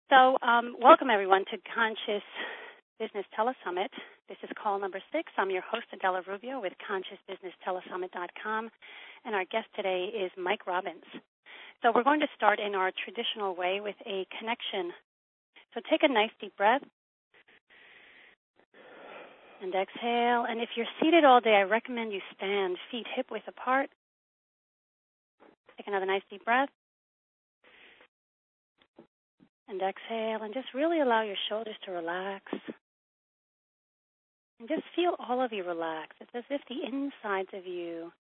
So welcome, everyone, to Conscious Business Telesummit. This is call number 6. I'm your host, Adela Rubio, with ConsciousBusinessTelesummit.com, and our guest today is Mike Robbins. So we're going to start in our traditional way with a connection. So take a nice deep breath and exhale. And if you're seated all day, I recommend you stand feet hip-width apart. Take another nice deep breath. And exhale, and just really allow your shoulders to relax. And just feel all of you relax. It's as if the insides of you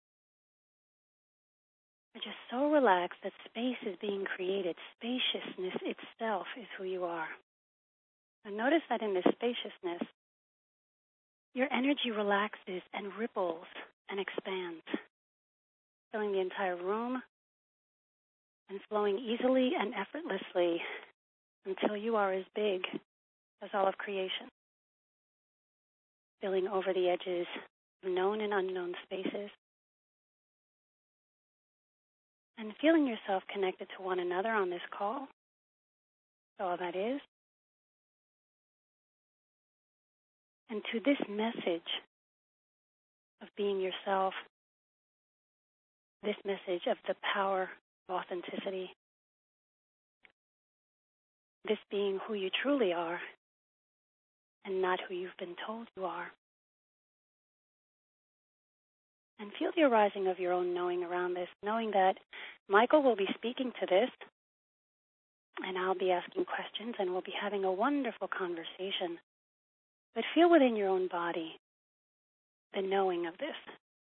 are just so relaxed that space is being created. Spaciousness itself is who you are. And notice that in this spaciousness, your energy relaxes and ripples and expands, filling the entire room and flowing easily and effortlessly until you are as big as all of creation, spilling over the edges of known and unknown spaces, and feeling yourself connected to one another on this call. So all that is. And to this message of being yourself, this message of the power of authenticity, this being who you truly are and not who you've been told you are. And feel the arising of your own knowing around this, knowing that Michael will be speaking to this, and I'll be asking questions, and we'll be having a wonderful conversation. But feel within your own body the knowing of this.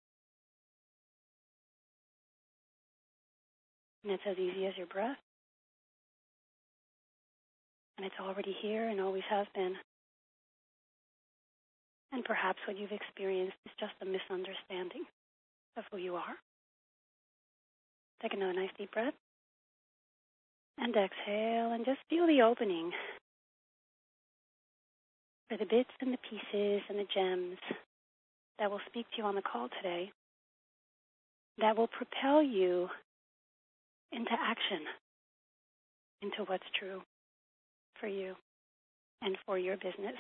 And it's as easy as your breath. And it's already here and always has been. And perhaps what you've experienced is just a misunderstanding of who you are. Take another nice deep breath. And exhale, and just feel the opening for the bits and the pieces and the gems that will speak to you on the call today, that will propel you into action, into what's true for you and for your business.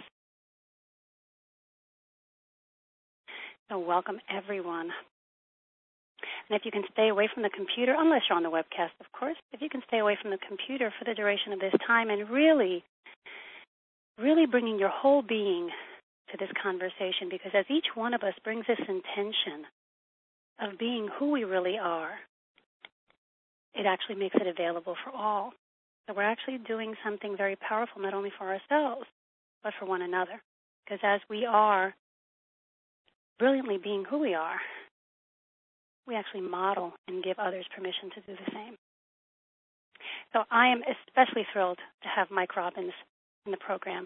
So welcome, everyone. And if you can stay away from the computer, unless you're on the webcast, of course, if you can stay away from the computer for the duration of this time and really bringing your whole being to this conversation, because as each one of us brings this intention of being who we really are, it actually makes it available for all. So we're actually doing something very powerful, not only for ourselves, but for one another. Because as we are brilliantly being who we are, we actually model and give others permission to do the same. So I am especially thrilled to have Mike Robbins in the program.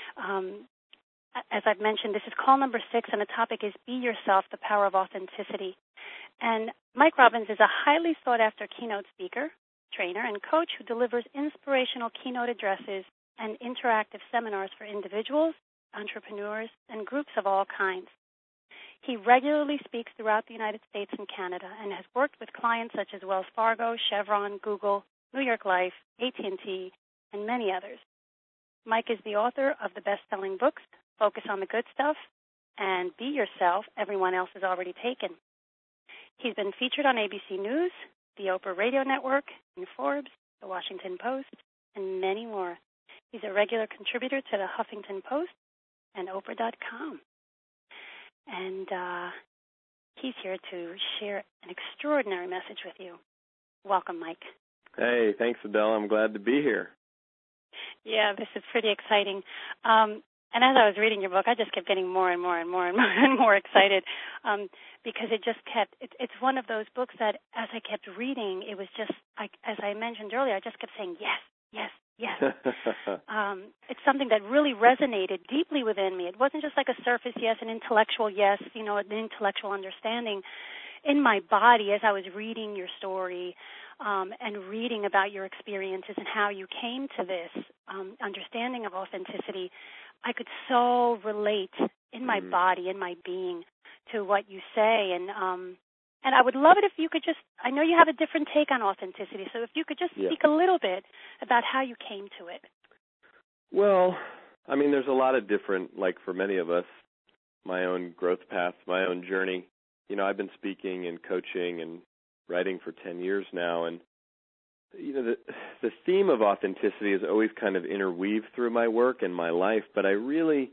As I've mentioned, this is call number 6, and the topic is Be Yourself, the Power of Authenticity. And Mike Robbins is a highly sought-after keynote speaker, trainer, and coach who delivers inspirational keynote addresses and interactive seminars for individuals, entrepreneurs, and groups of all kinds. He regularly speaks throughout the United States and Canada and has worked with clients such as Wells Fargo, Chevron, Google, New York Life, AT&T, and many others. Mike is the author of the best-selling books, Focus on the Good Stuff and Be Yourself, Everyone Else Is Already Taken. He's been featured on ABC News, the Oprah Radio Network, in Forbes, the Washington Post, and many more. He's a regular contributor to the Huffington Post and Oprah.com. And he's here to share an extraordinary message with you. Welcome, Mike. Hey, thanks, Adele. I'm glad to be here. Yeah, this is pretty exciting. And as I was reading your book, I just kept getting more and more and more and more and more excited because it just kept, it's one of those books that as I kept reading, it was just, as I mentioned earlier, I just kept saying, yes, yes, yes. It's something that really resonated deeply within me. It wasn't just like a surface yes, an intellectual yes, an intellectual understanding. In my body, as I was reading your story and reading about your experiences and how you came to this understanding of authenticity, I could so relate in my body, in my being, to what you say. And And I would love it if you could just, I know you have a different take on authenticity, so if you could just speak a little bit about how you came to it. Well, I mean, there's a lot of different, like for many of us, my own growth path, my own journey. You know, I've been speaking and coaching and writing for 10 years now, and you know, the theme of authenticity is always kind of interweaved through my work and my life, but I really,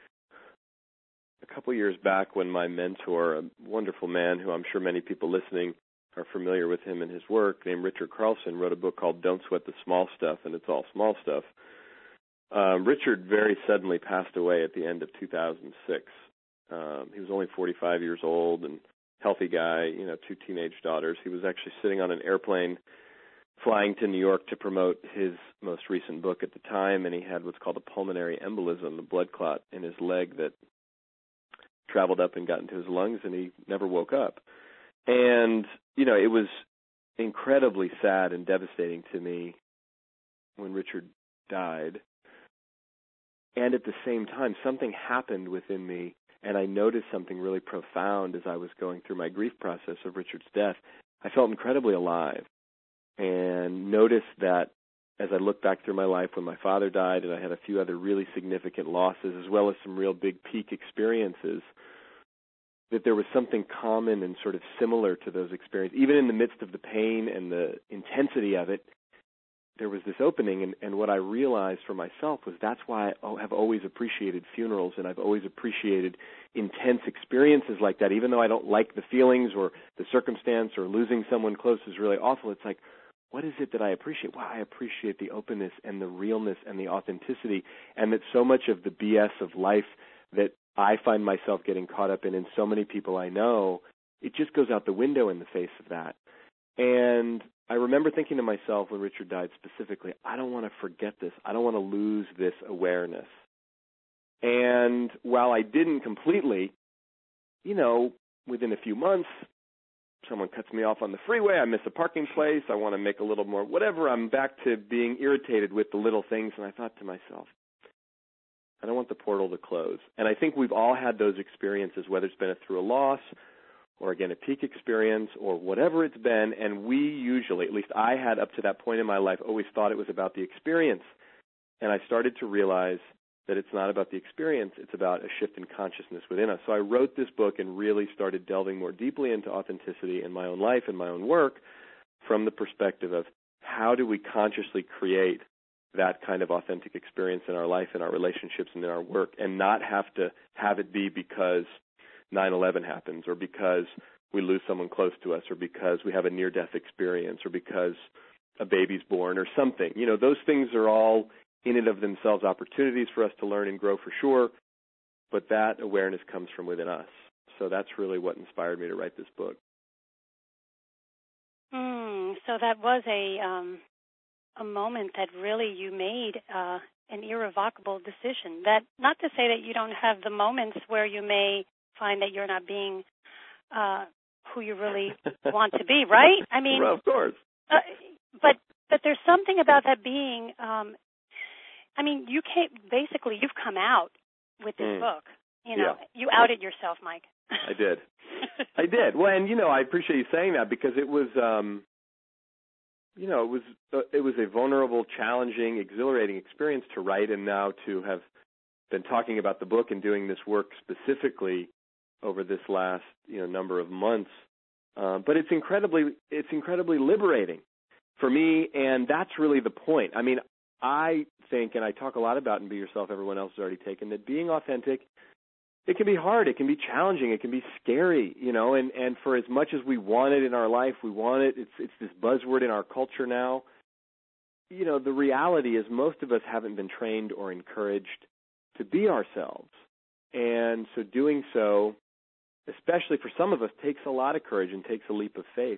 a couple years back when my mentor, a wonderful man who I'm sure many people listening are familiar with him and his work, named Richard Carlson, wrote a book called Don't Sweat the Small Stuff, and it's all small stuff. Richard very suddenly passed away at the end of 2006. He was only 45 years old and healthy guy, you know, 2 teenage daughters. He was actually sitting on an airplane flying to New York to promote his most recent book at the time, and he had what's called a pulmonary embolism, a blood clot in his leg that traveled up and got into his lungs, and he never woke up. And, you know, it was incredibly sad and devastating to me when Richard died. And at the same time, something happened within me, and I noticed something really profound as I was going through my grief process of Richard's death. I felt incredibly alive and noticed that as I looked back through my life when my father died and I had a few other really significant losses as well as some real big peak experiences, that there was something common and sort of similar to those experiences. Even in the midst of the pain and the intensity of it, there was this opening, and what I realized for myself was that's why I have always appreciated funerals, and I've always appreciated intense experiences like that. Even though I don't like the feelings or the circumstance or losing someone close is really awful, it's like, what is it that I appreciate? Well, I appreciate the openness and the realness and the authenticity, and that so much of the BS of life that I find myself getting caught up in so many people I know, it just goes out the window in the face of that. And I remember thinking to myself when Richard died specifically, I don't want to forget this. I don't want to lose this awareness. And while I didn't completely, you know, within a few months, someone cuts me off on the freeway, I miss a parking place, I want to make a little more, whatever, I'm back to being irritated with the little things. And I thought to myself, I don't want the portal to close. And I think we've all had those experiences, whether it's been through a loss or, again, a peak experience or whatever it's been. And we usually, at least I had up to that point in my life, always thought it was about the experience. And I started to realize that it's not about the experience, it's about a shift in consciousness within us. So I wrote this book and really started delving more deeply into authenticity in my own life and my own work from the perspective of how do we consciously create that kind of authentic experience in our life, in our relationships, and in our work, and not have to have it be because 9/11 happens or because we lose someone close to us or because we have a near-death experience or because a baby's born or something. You know, those things are all in and of themselves opportunities for us to learn and grow for sure, but that awareness comes from within us. So that's really what inspired me to write this book. So that was a moment that really you made an irrevocable decision. That, not to say that you don't have the moments where you may find that you're not being who you really want to be, right? I mean, well, of course. But there's something about that being. I mean, you've come out with this book. You know, you outed yourself, Mike. I did. I did. Well, and, you know, I appreciate you saying that because it was, you know, it was a vulnerable, challenging, exhilarating experience to write, and now to have been talking about the book and doing this work specifically over this last, you know, number of months. But it's incredibly liberating for me, and that's really the point. I mean, I think, and I talk a lot about in Be Yourself, everyone else has already taken, that being authentic, it can be hard, it can be challenging, it can be scary, you know, and for as much as we want it in our life, we want it, it's this buzzword in our culture now. You know, the reality is most of us haven't been trained or encouraged to be ourselves. And so doing so, especially for some of us, takes a lot of courage and takes a leap of faith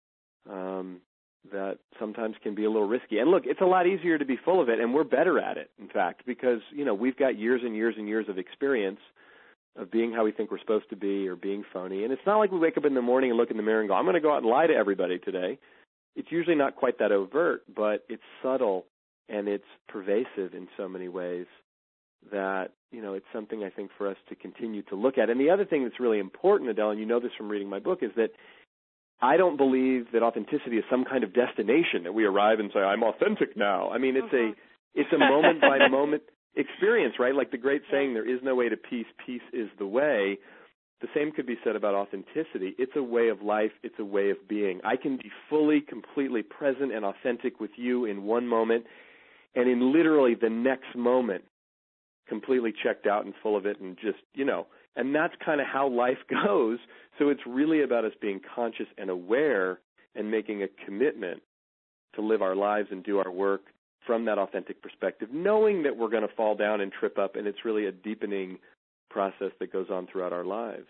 that sometimes can be a little risky. And look, it's a lot easier to be full of it, and we're better at it, in fact, because, you know, we've got years and years and years of experience of being how we think we're supposed to be or being phony. And it's not like we wake up in the morning and look in the mirror and go, I'm going to go out and lie to everybody today. It's usually not quite that overt, but it's subtle and it's pervasive in so many ways that, you know, it's something I think for us to continue to look at. And the other thing that's really important, Adele, and you know this from reading my book, is that I don't believe that authenticity is some kind of destination that we arrive and say, I'm authentic now. I mean, it's a moment by moment experience, right? Like the great saying, there is no way to peace, peace is the way. The same could be said about authenticity. It's a way of life. It's a way of being. I can be fully, completely present and authentic with you in one moment, and in literally the next moment, completely checked out and full of it and just, and that's kind of how life goes. So it's really about us being conscious and aware and making a commitment to live our lives and do our work from that authentic perspective, knowing that we're going to fall down and trip up, and it's really a deepening process that goes on throughout our lives.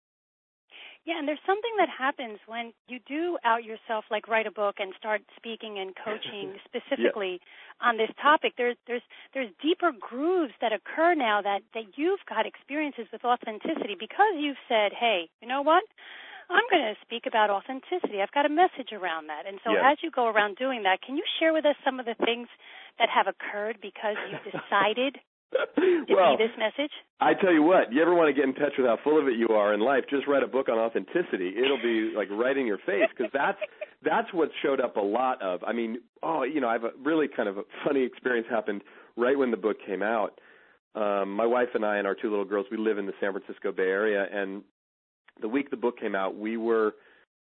Yeah, and there's something that happens when you do out yourself, like write a book and start speaking and coaching specifically on this topic. There's deeper grooves that occur now that you've got experiences with authenticity because you've said, hey, you know what? I'm going to speak about authenticity. I've got a message around that. And so as you go around doing that, can you share with us some of the things that have occurred because you decided to be this message? I tell you what, you ever want to get in touch with how full of it you are in life, just write a book on authenticity. It'll be like right in your face, because that's what showed up a lot of. I mean, I've a really kind of a funny experience happened right when the book came out. My wife and I and our two little girls, we live in the San Francisco Bay Area, and the week the book came out, we were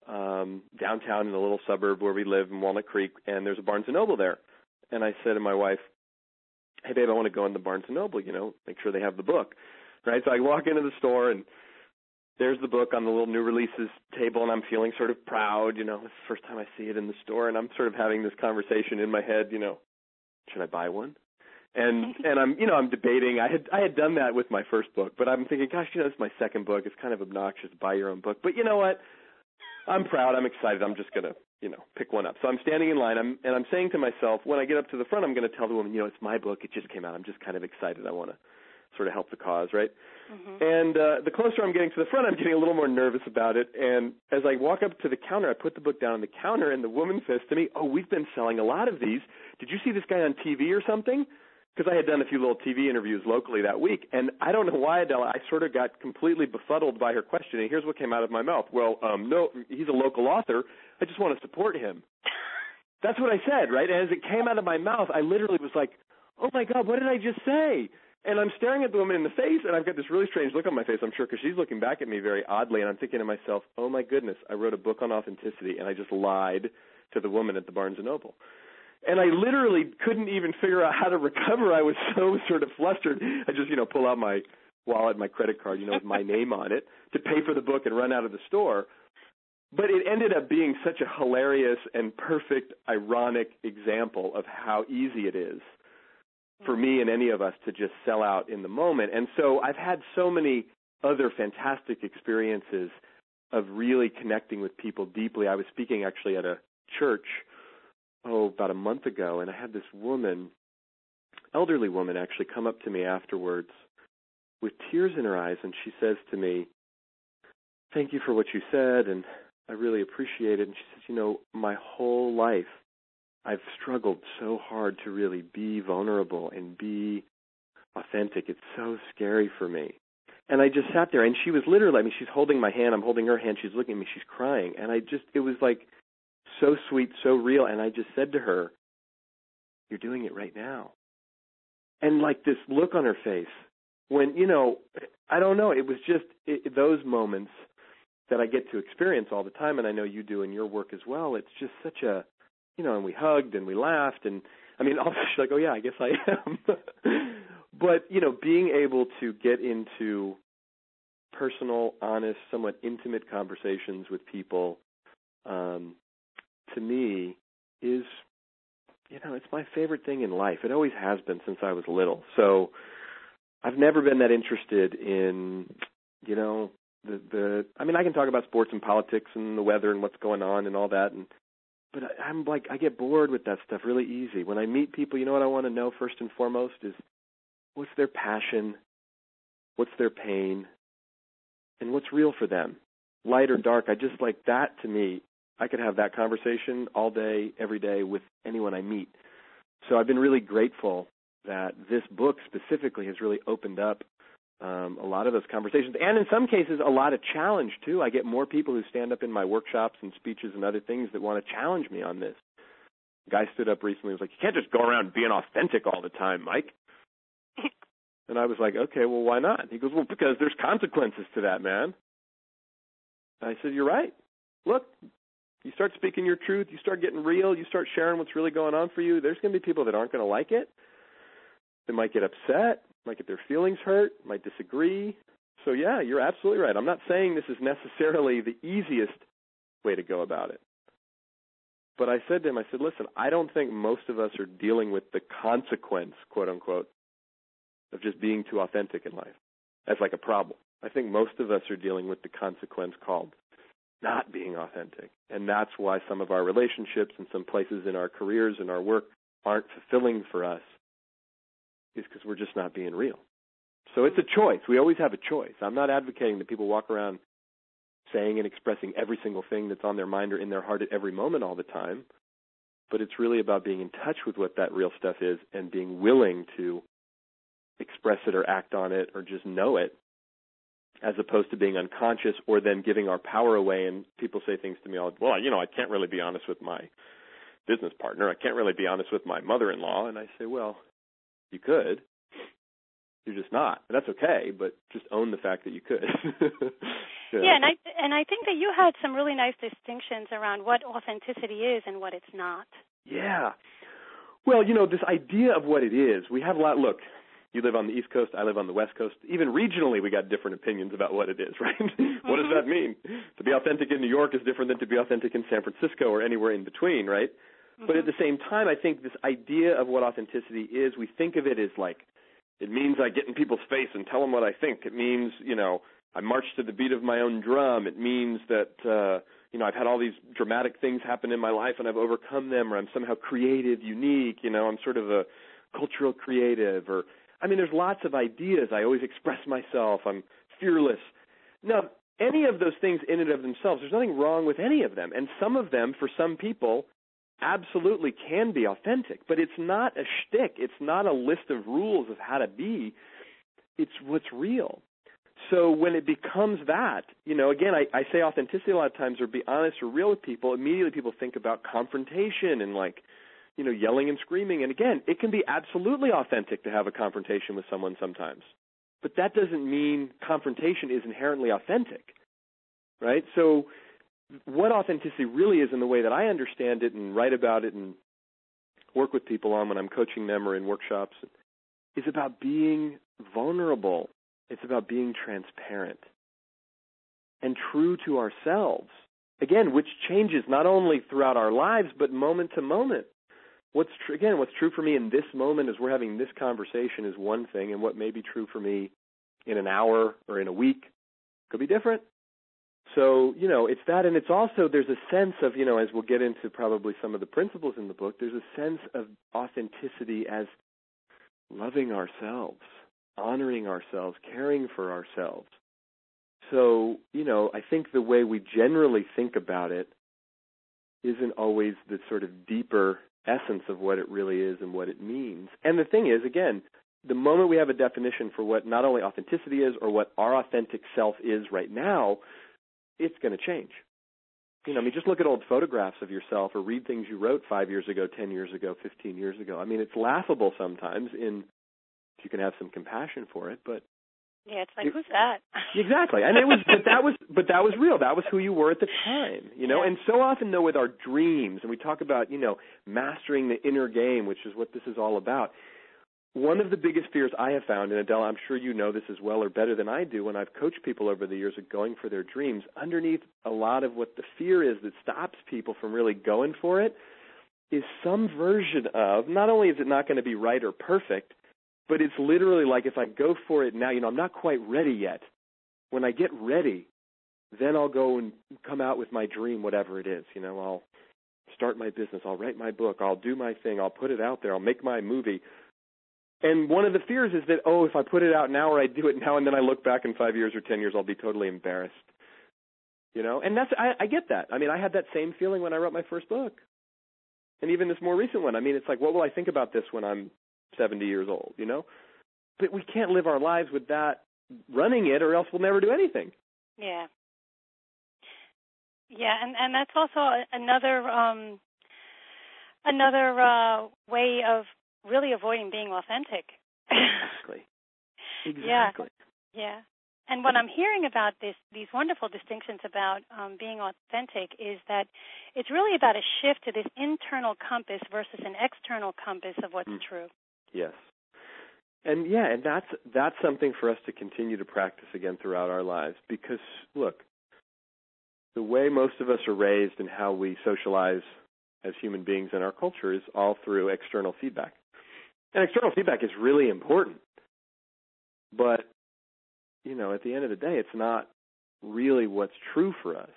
downtown in a little suburb where we live in Walnut Creek, and there's a Barnes & Noble there. And I said to my wife, hey, babe, I want to go in the Barnes & Noble, make sure they have the book, right? So I walk into the store, and there's the book on the little new releases table, and I'm feeling sort of proud, it's the first time I see it in the store, and I'm sort of having this conversation in my head, should I buy one? And I'm debating. I had done that with my first book, but I'm thinking, gosh, this is my second book. It's kind of obnoxious to buy your own book. But you know what? I'm proud. I'm excited. I'm just going to, pick one up. So I'm standing in line, and I'm saying to myself, when I get up to the front, I'm going to tell the woman, it's my book. It just came out. I'm just kind of excited. I want to sort of help the cause, right? Mm-hmm. And the closer I'm getting to the front, I'm getting a little more nervous about it. And as I walk up to the counter, I put the book down on the counter, and the woman says to me, oh, we've been selling a lot of these. Did you see this guy on TV or something? Because I had done a few little TV interviews locally that week, and I don't know why, Adela, I sort of got completely befuddled by her question, and here's what came out of my mouth. Well, no, he's a local author. I just want to support him. That's what I said, right? And as it came out of my mouth, I literally was like, oh, my God, what did I just say? And I'm staring at the woman in the face, and I've got this really strange look on my face, I'm sure, because she's looking back at me very oddly, and I'm thinking to myself, oh, my goodness, I wrote a book on authenticity, and I just lied to the woman at the Barnes & Noble. And I literally couldn't even figure out how to recover. I was so sort of flustered. I just, pull out my wallet, my credit card, with my name on it to pay for the book and run out of the store. But it ended up being such a hilarious and perfect, ironic example of how easy it is for me and any of us to just sell out in the moment. And so I've had so many other fantastic experiences of really connecting with people deeply. I was speaking actually at a church about a month ago, and I had this woman, elderly woman, actually come up to me afterwards with tears in her eyes, and she says to me, thank you for what you said, and I really appreciate it. And she says, my whole life I've struggled so hard to really be vulnerable and be authentic. It's so scary for me. And I just sat there, and she was literally, she's holding my hand, I'm holding her hand, she's looking at me, she's crying, and it was like, so sweet, so real, and I just said to her, you're doing it right now. And like this look on her face, when, I don't know, it was just those moments that I get to experience all the time, and I know you do in your work as well. It's just such a, and we hugged and we laughed, and also she's like, oh yeah, I guess I am. But, being able to get into personal, honest, somewhat intimate conversations with people, to me, is, it's my favorite thing in life. It always has been since I was little. So I've never been that interested in, I can talk about sports and politics and the weather and what's going on and all that, but I'm like, I get bored with that stuff really easy. When I meet people, what I want to know first and foremost is what's their passion, what's their pain, and what's real for them, light or dark. I just like that. To me, I could have that conversation all day, every day with anyone I meet. So I've been really grateful that this book specifically has really opened up a lot of those conversations. And in some cases, a lot of challenge, too. I get more people who stand up in my workshops and speeches and other things that want to challenge me on this. A guy stood up recently and was like, you can't just go around being authentic all the time, Mike. And I was like, okay, well, why not? He goes, well, because there's consequences to that, man. And I said, you're right. Look, you start speaking your truth, you start getting real, you start sharing what's really going on for you, there's going to be people that aren't going to like it. They might get upset, might get their feelings hurt, might disagree. So, yeah, you're absolutely right. I'm not saying this is necessarily the easiest way to go about it. But I said to him, listen, I don't think most of us are dealing with the consequence, quote unquote, of just being too authentic in life as like a problem. I think most of us are dealing with the consequence called not being authentic. And that's why some of our relationships and some places in our careers and our work aren't fulfilling for us, is because we're just not being real. So it's a choice. We always have a choice. I'm not advocating that people walk around saying and expressing every single thing that's on their mind or in their heart at every moment all the time. But it's really about being in touch with what that real stuff is and being willing to express it or act on it or just know it, as opposed to being unconscious or then giving our power away. And people say things to me all, well, I can't really be honest with my business partner. I can't really be honest with my mother-in-law. And I say, well, you could. You're just not. And that's okay, but just own the fact that you could. Yeah, and I think that you had some really nice distinctions around what authenticity is and what it's not. Yeah. Well, this idea of what it is, we have a lot. Look, you live on the East Coast, I live on the West Coast. Even regionally, we got different opinions about what it is, right? What does that mean? To be authentic in New York is different than to be authentic in San Francisco or anywhere in between, right? But at the same time, I think this idea of what authenticity is, we think of it as like, it means I get in people's face and tell them what I think. It means, I march to the beat of my own drum. It means that, I've had all these dramatic things happen in my life and I've overcome them, or I'm somehow creative, unique, I'm sort of a cultural creative, or, there's lots of ideas. I always express myself. I'm fearless. Now, any of those things in and of themselves, there's nothing wrong with any of them. And some of them, for some people, absolutely can be authentic. But it's not a shtick. It's not a list of rules of how to be. It's what's real. So when it becomes that, again, I say authenticity a lot of times, or be honest or real with people, immediately people think about confrontation and yelling and screaming. And again, it can be absolutely authentic to have a confrontation with someone sometimes. But that doesn't mean confrontation is inherently authentic, right? So what authenticity really is, in the way that I understand it and write about it and work with people on when I'm coaching them or in workshops, is about being vulnerable. It's about being transparent and true to ourselves. Again, which changes not only throughout our lives, but moment to moment. What's true for me in this moment as we're having this conversation is one thing, and what may be true for me in an hour or in a week could be different. So, it's that, and it's also, there's a sense of, as we'll get into probably some of the principles in the book, there's a sense of authenticity as loving ourselves, honoring ourselves, caring for ourselves. So, I think the way we generally think about it isn't always the sort of deeper essence of what it really is and what it means. And the thing is, again, the moment we have a definition for what not only authenticity is or what our authentic self is right now, it's going to change. Just look at old photographs of yourself or read things you wrote 5 years ago, 10 years ago, 15 years ago. It's laughable sometimes if you can have some compassion for it, but yeah, it's like, who's that? Exactly. And but that was real. That was who you were at the time, Yeah. And so often, though, with our dreams, and we talk about, mastering the inner game, which is what this is all about. One of the biggest fears I have found, and Adela, I'm sure you know this as well or better than I do, when I've coached people over the years of going for their dreams, underneath a lot of what the fear is that stops people from really going for it is some version of, not only is it not going to be right or perfect, but it's literally like, if I go for it now, I'm not quite ready yet. When I get ready, then I'll go and come out with my dream, whatever it is. I'll start my business, I'll write my book, I'll do my thing, I'll put it out there, I'll make my movie. And one of the fears is that, if I put it out now or I do it now and then I look back in 5 years or 10 years, I'll be totally embarrassed. And that's, I get that. I had that same feeling when I wrote my first book. And even this more recent one. It's like, what will I think about this when I'm 70 years old, But we can't live our lives with that running it, or else we'll never do anything. Yeah. Yeah, and that's also another way of really avoiding being authentic. Exactly. Yeah. And what I'm hearing about these wonderful distinctions about being authentic is that it's really about a shift to this internal compass versus an external compass of what's true. Yes. And that's something for us to continue to practice again throughout our lives, because look, the way most of us are raised and how we socialize as human beings in our culture is all through external feedback. And external feedback is really important. But, at the end of the day, it's not really what's true for us.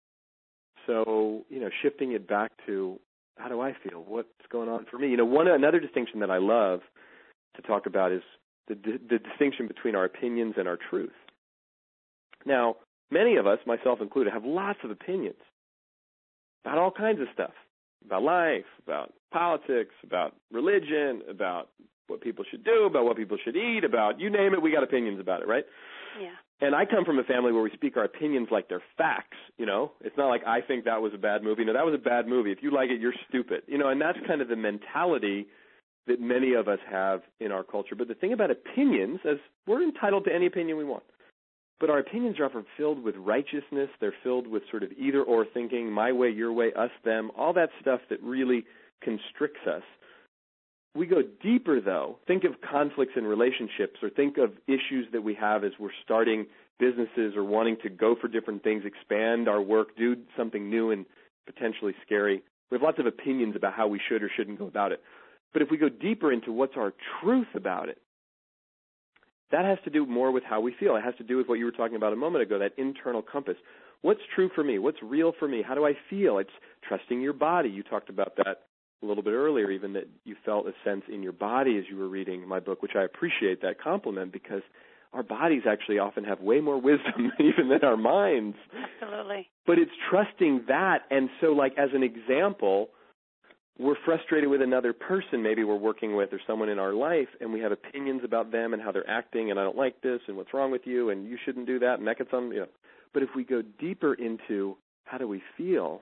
So, shifting it back to how do I feel? What's going on for me? Another distinction that I love to talk about is the distinction between our opinions and our truth. Now, many of us, myself included, have lots of opinions about all kinds of stuff, about life, about politics, about religion, about what people should do, about what people should eat, about you name it, we got opinions about it, right? Yeah. And I come from a family where we speak our opinions like they're facts, It's not like I think that was a bad movie. No, that was a bad movie. If you like it, you're stupid. And that's kind of the mentality that many of us have in our culture. But the thing about opinions is we're entitled to any opinion we want. But our opinions are often filled with righteousness. They're filled with sort of either-or thinking, my way, your way, us, them, all that stuff that really constricts us. We go deeper, though. Think of conflicts in relationships, or think of issues that we have as we're starting businesses or wanting to go for different things, expand our work, do something new and potentially scary. We have lots of opinions about how we should or shouldn't go about it. But if we go deeper into what's our truth about it, that has to do more with how we feel. It has to do with what you were talking about a moment ago, that internal compass. What's true for me? What's real for me? How do I feel? It's trusting your body. You talked about that a little bit earlier, even that you felt a sense in your body as you were reading my book, which I appreciate that compliment, because our bodies actually often have way more wisdom even than our minds. Absolutely. But it's trusting that. And so, as an example, we're frustrated with another person maybe we're working with or someone in our life, and we have opinions about them and how they're acting, and I don't like this, and what's wrong with you, and you shouldn't do that, and that gets on, But if we go deeper into how do we feel,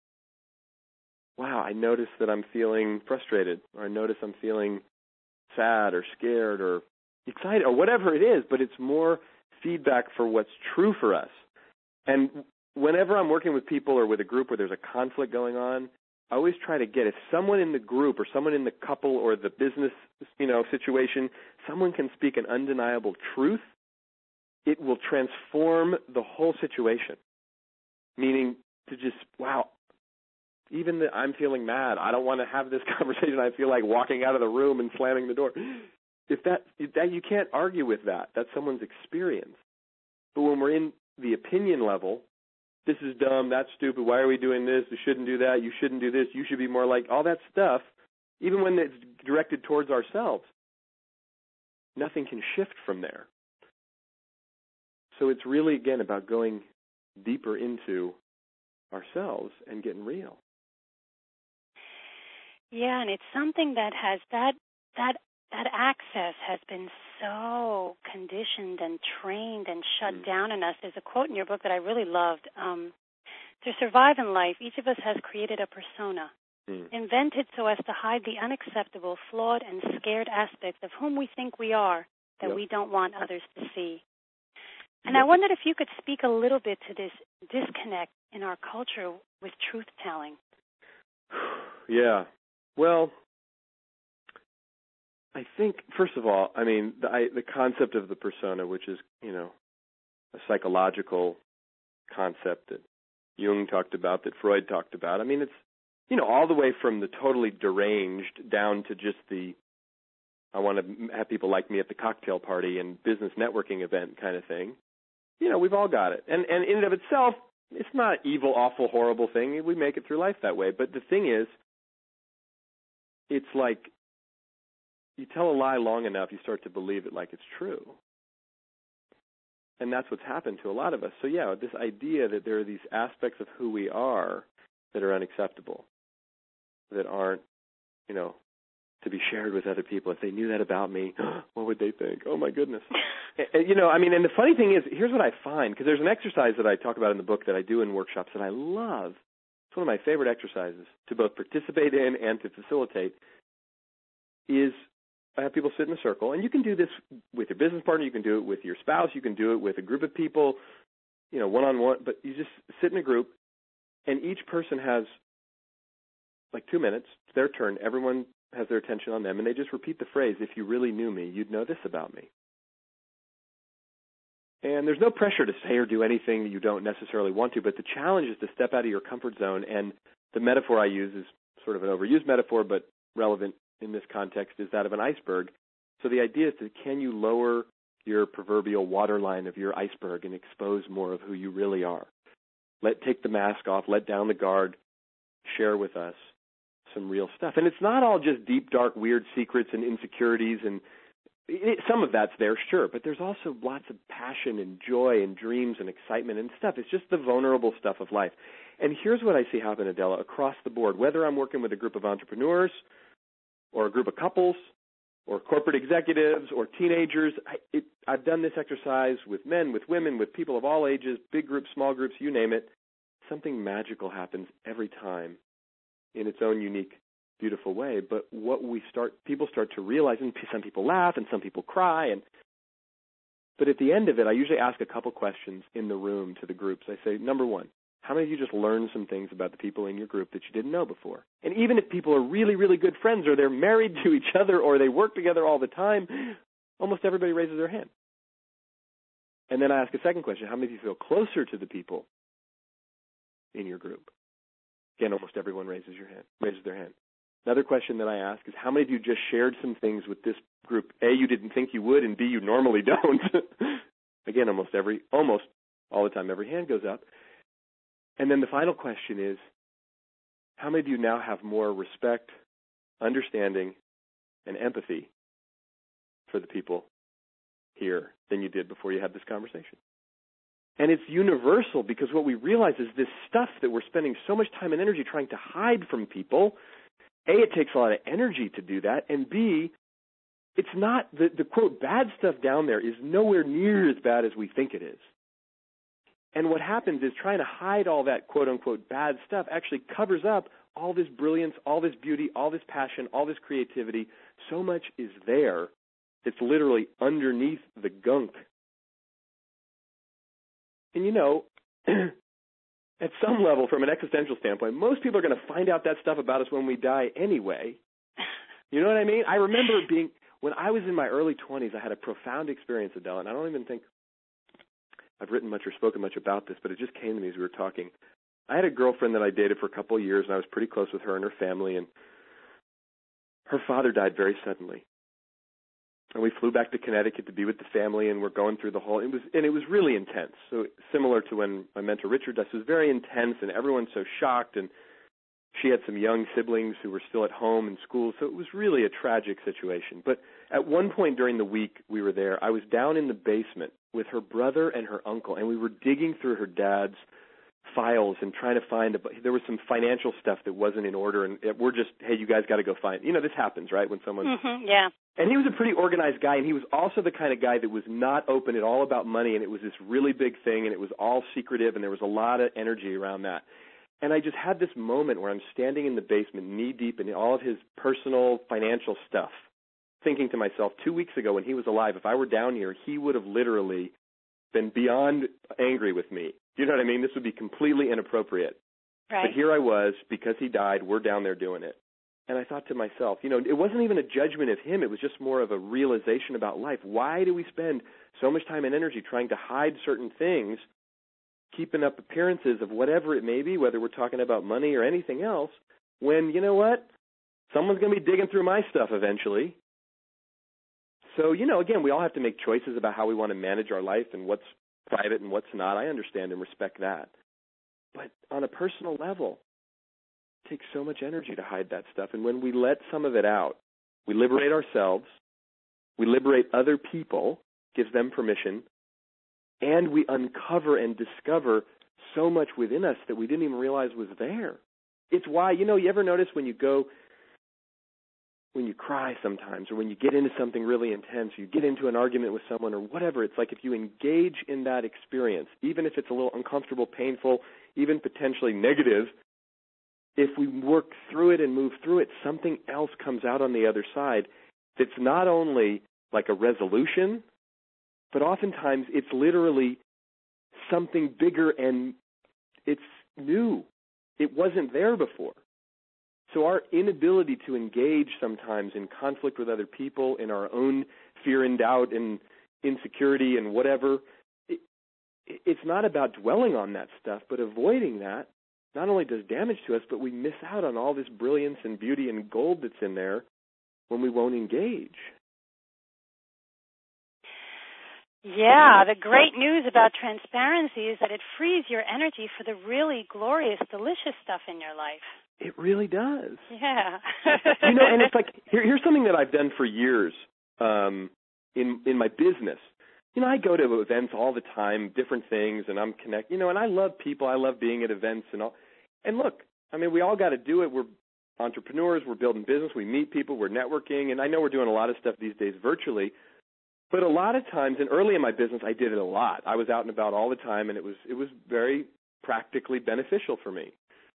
wow, I notice that I'm feeling frustrated, or I notice I'm feeling sad or scared or excited or whatever it is, but it's more feedback for what's true for us. And whenever I'm working with people or with a group where there's a conflict going on, I always try to get, if someone in the group or someone in the couple or the business, situation, someone can speak an undeniable truth, it will transform the whole situation. Meaning to just, wow, even that I'm feeling mad, I don't want to have this conversation, I feel like walking out of the room and slamming the door. If that you can't argue with that. That's someone's experience. But when we're in the opinion level, this is dumb, that's stupid, why are we doing this, we shouldn't do that, you shouldn't do this, you should be more like, all that stuff, even when it's directed towards ourselves, nothing can shift from there. So it's really, again, about going deeper into ourselves and getting real. Yeah, and it's something that has that access has been so conditioned and trained and shut down in us. There's a quote in your book that I really loved. To survive in life, each of us has created a persona, invented so as to hide the unacceptable, flawed, and scared aspects of whom we think we are that we don't want others to see. And I wondered if you could speak a little bit to this disconnect in our culture with truth-telling. Yeah. Well, I think, first of all, the concept of the persona, which is, a psychological concept that Jung talked about, that Freud talked about. It's, all the way from the totally deranged down to just the, I want to have people like me at the cocktail party and business networking event kind of thing. We've all got it. And in and of itself, it's not an evil, awful, horrible thing. We make it through life that way. But the thing is, it's like you tell a lie long enough, you start to believe it like it's true. And that's what's happened to a lot of us. So, yeah, this idea that there are these aspects of who we are that are unacceptable, that aren't, to be shared with other people. If they knew that about me, what would they think? Oh, my goodness. And the funny thing is, here's what I find, because there's an exercise that I talk about in the book that I do in workshops that I love. It's one of my favorite exercises to both participate in and to facilitate, is I have people sit in a circle, and you can do this with your business partner, you can do it with your spouse, you can do it with a group of people, one-on-one, but you just sit in a group, and each person has like 2 minutes. It's their turn. Everyone has their attention on them, and they just repeat the phrase, if you really knew me, you'd know this about me. And there's no pressure to say or do anything that you don't necessarily want to, but the challenge is to step out of your comfort zone, and the metaphor I use is sort of an overused metaphor, but relevant in this context, is that of an iceberg. So the idea is can you lower your proverbial waterline of your iceberg and expose more of who you really are? Take the mask off, let down the guard, share with us some real stuff. And it's not all just deep, dark, weird secrets and insecurities, and some of that's there, sure, but there's also lots of passion and joy and dreams and excitement and stuff. It's just the vulnerable stuff of life. And here's what I see happen, Adela, across the board, whether I'm working with a group of entrepreneurs or a group of couples or corporate executives or teenagers. I've done this exercise with men, with women, with people of all ages, big groups, small groups, you name it. Something magical happens every time in its own unique, beautiful way. But what people start to realize, and some people laugh and some people cry, but at the end of it, I usually ask a couple questions in the room to the groups. I say, number one, how many of you just learned some things about the people in your group that you didn't know before? And even if people are really, really good friends, or they're married to each other, or they work together all the time, almost everybody raises their hand. And then I ask a second question, how many of you feel closer to the people in your group? Again, almost everyone raises their hand. Another question that I ask is, how many of you just shared some things with this group? A, you didn't think you would, and B, you normally don't. Again, almost all the time, every hand goes up. And then the final question is, how many of you now have more respect, understanding, and empathy for the people here than you did before you had this conversation? And it's universal, because what we realize is this stuff that we're spending so much time and energy trying to hide from people, A, it takes a lot of energy to do that, and B, it's not, the quote, bad stuff down there is nowhere near as bad as we think it is. And what happens is trying to hide all that quote-unquote bad stuff actually covers up all this brilliance, all this beauty, all this passion, all this creativity. So much is there. It's literally underneath the gunk. And at some level, from an existential standpoint, most people are going to find out that stuff about us when we die anyway. You know what I mean? I remember when I was in my early 20s, I had a profound experience, Adela, and I don't even think I've written much or spoken much about this, but it just came to me as we were talking. I had a girlfriend that I dated for a couple of years, and I was pretty close with her and her family, and her father died very suddenly. And we flew back to Connecticut to be with the family, and we're going through the whole, it was really intense. So similar to when my mentor Richard died, it was very intense, and everyone's so shocked, and she had some young siblings who were still at home in school, so it was really a tragic situation. But at one point during the week we were there, I was down in the basement with her brother and her uncle, and we were digging through her dad's files and trying to find, there was some financial stuff that wasn't in order, and we're just, hey, you guys got to go find, this happens, right, when someone... Mm-hmm, yeah. And he was a pretty organized guy, and he was also the kind of guy that was not open at all about money, and it was this really big thing, and it was all secretive, and there was a lot of energy around that. And I just had this moment where I'm standing in the basement knee-deep in all of his personal financial stuff, thinking to myself, 2 weeks ago when he was alive, if I were down here, he would have literally been beyond angry with me. You know what I mean? This would be completely inappropriate. Right. But here I was, because he died, we're down there doing it. And I thought to myself, it wasn't even a judgment of him. It was just more of a realization about life. Why do we spend so much time and energy trying to hide certain things, keeping up appearances of whatever it may be, whether we're talking about money or anything else, when, you know what, someone's going to be digging through my stuff eventually. So, again, we all have to make choices about how we want to manage our life and what's private and what's not. I understand and respect that. But on a personal level, it takes so much energy to hide that stuff. And when we let some of it out, we liberate ourselves, we liberate other people, gives them permission, and we uncover and discover so much within us that we didn't even realize was there. It's why, you ever notice when you go when you cry sometimes, or when you get into something really intense, or you get into an argument with someone or whatever, it's like if you engage in that experience, even if it's a little uncomfortable, painful, even potentially negative, if we work through it and move through it, something else comes out on the other side that's not only like a resolution, but oftentimes it's literally something bigger and it's new. It wasn't there before. So our inability to engage sometimes in conflict with other people, in our own fear and doubt and insecurity and whatever, it's not about dwelling on that stuff, but avoiding that not only does damage to us, but we miss out on all this brilliance and beauty and gold that's in there when we won't engage. Yeah, the great news about transparency is that it frees your energy for the really glorious, delicious stuff in your life. It really does. Yeah. And it's like, here's something that I've done for years in my business. I go to events all the time, different things, and I'm connected, and I love people. I love being at events and all. And look, we all got to do it. We're entrepreneurs. We're building business. We meet people. We're networking. And I know we're doing a lot of stuff these days virtually. But a lot of times, and early in my business, I did it a lot. I was out and about all the time, and it was very practically beneficial for me.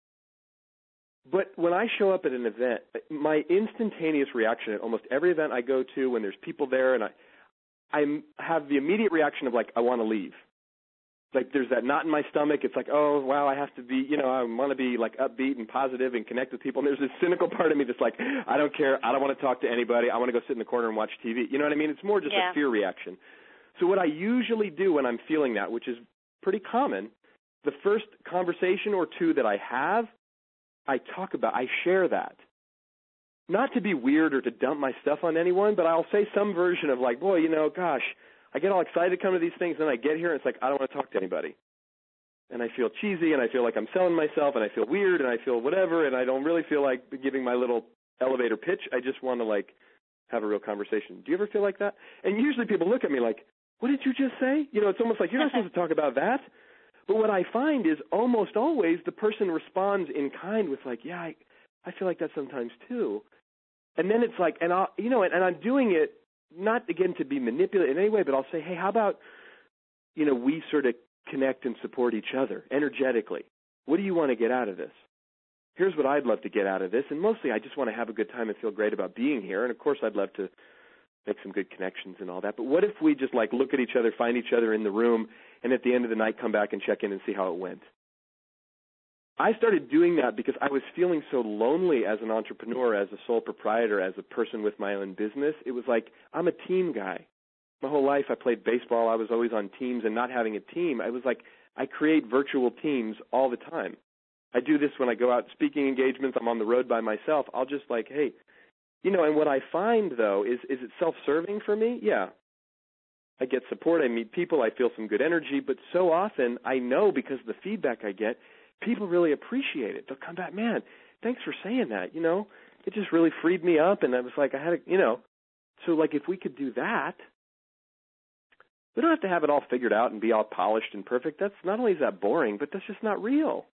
But when I show up at an event, my instantaneous reaction at almost every event I go to, when there's people there, and I have the immediate reaction of, like, I want to leave. Like, there's that knot in my stomach. It's like, oh, wow, I have to be, I want to be, like, upbeat and positive and connect with people. And there's this cynical part of me that's like, I don't care. I don't want to talk to anybody. I want to go sit in the corner and watch TV. You know what I mean? It's more just a fear reaction. So what I usually do when I'm feeling that, which is pretty common, the first conversation or two that I have, I share that. Not to be weird or to dump my stuff on anyone, but I'll say some version of like, boy, gosh, I get all excited to come to these things, and then I get here, and it's like, I don't want to talk to anybody. And I feel cheesy, and I feel like I'm selling myself, and I feel weird, and I feel whatever, and I don't really feel like giving my little elevator pitch. I just want to, like, have a real conversation. Do you ever feel like that? And usually people look at me like, what did you just say? It's almost like, you're not supposed to talk about that. But what I find is almost always the person responds in kind with like, yeah, I feel like that sometimes too. And then it's like, and I'm doing it not, again, to be manipulated in any way, but I'll say, hey, how about, we sort of connect and support each other energetically. What do you want to get out of this? Here's what I'd love to get out of this. And mostly I just want to have a good time and feel great about being here. And, of course, I'd love to make some good connections and all that. But what if we just, like, look at each other, find each other in the room, and at the end of the night come back and check in and see how it went? I started doing that because I was feeling so lonely as an entrepreneur, as a sole proprietor, as a person with my own business. It was like, I'm a team guy. My whole life I played baseball. I was always on teams, and not having a team, I was like, I create virtual teams all the time. I do this when I go out speaking engagements. I'm on the road by myself. I'll just like, hey, and what I find, though, is it self-serving for me? Yeah. I get support. I meet people. I feel some good energy. But so often I know, because of the feedback I get, people really appreciate it. They'll come back, man, thanks for saying that. It just really freed me up. And I was like, so like if we could do that, we don't have to have it all figured out and be all polished and perfect. That's not only is that boring, but that's just not real.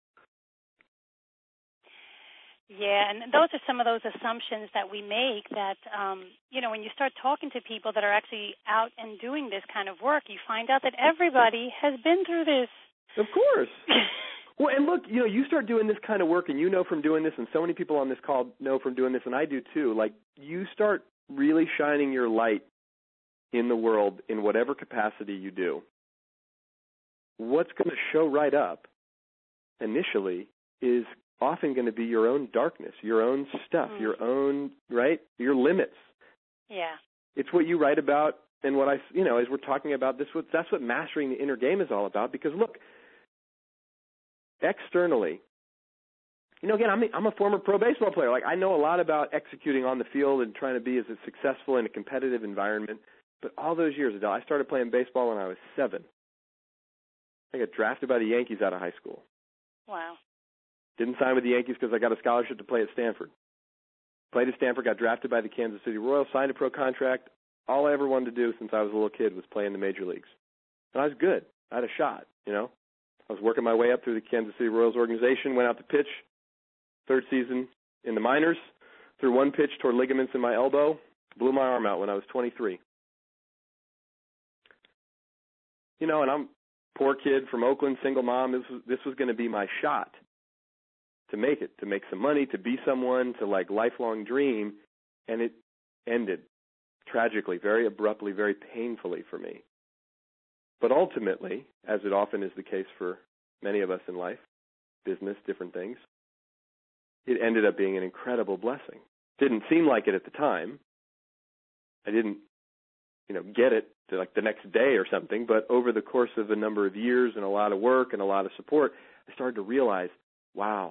Yeah, and those are some of those assumptions that we make that, when you start talking to people that are actually out and doing this kind of work, you find out that everybody has been through this. Of course. Well, and look, you start doing this kind of work, and from doing this, and so many people on this call know from doing this, and I do too, like you start really shining your light in the world in whatever capacity you do. What's going to show right up initially is often going to be your own darkness, your own stuff, your own, right, your limits. Yeah. It's what you write about, and what as we're talking about this, that's what mastering the inner game is all about. Because look, externally, again, I'm a former pro baseball player. Like, I know a lot about executing on the field and trying to be as successful in a competitive environment. But all those years, Adele, I started playing baseball when I was 7. I got drafted by the Yankees out of high school. Wow. Didn't sign with the Yankees because I got a scholarship to play at Stanford. Played at Stanford, got drafted by the Kansas City Royals, signed a pro contract. All I ever wanted to do since I was a little kid was play in the major leagues. And I was good. I had a shot, I was working my way up through the Kansas City Royals organization, went out to pitch, third season in the minors. threw one pitch toward ligaments in my elbow, blew my arm out when I was 23. And I'm a poor kid from Oakland, single mom. This was going to be my shot to make it, to make some money, to be someone, to lifelong dream. And it ended tragically, very abruptly, very painfully for me. But ultimately, as it often is the case for many of us in life, business, different things, it ended up being an incredible blessing. Didn't seem like it at the time. I didn't, get it to the next day or something, but over the course of a number of years and a lot of work and a lot of support, I started to realize, wow,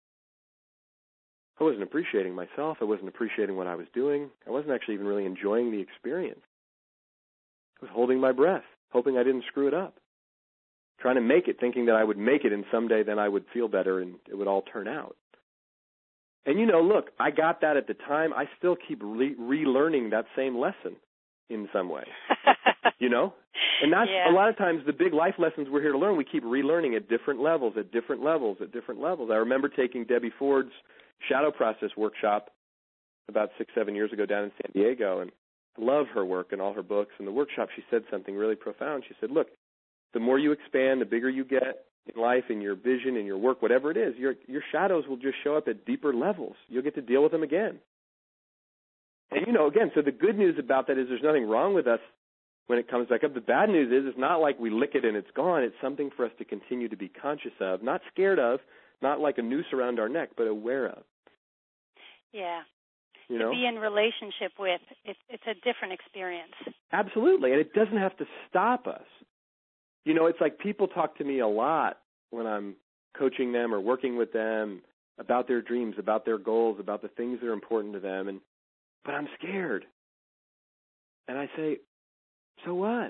I wasn't appreciating myself. I wasn't appreciating what I was doing. I wasn't actually even really enjoying the experience. I was holding my breath, hoping I didn't screw it up, trying to make it, thinking that I would make it and someday then I would feel better and it would all turn out. And, look, I got that at the time. I still keep relearning that same lesson in some way, And that's a lot of times the big life lessons we're here to learn, we keep relearning at different levels. I remember taking Debbie Ford's shadow process workshop about 6-7 years ago down in San Diego, and I love her work and all her books. In the workshop, she said something really profound. She said, look, the more you expand, the bigger you get in life, in your vision, in your work, whatever it is, your shadows will just show up at deeper levels. You'll get to deal with them again. And, again, so the good news about that is there's nothing wrong with us when it comes back up. The bad news is it's not like we lick it and it's gone. It's something for us to continue to be conscious of, not scared of, not like a noose around our neck, but aware of. Yeah. To be in relationship with, it's a different experience. Absolutely, and it doesn't have to stop us. It's like people talk to me a lot when I'm coaching them or working with them about their dreams, about their goals, about the things that are important to them, but I'm scared. And I say, so what?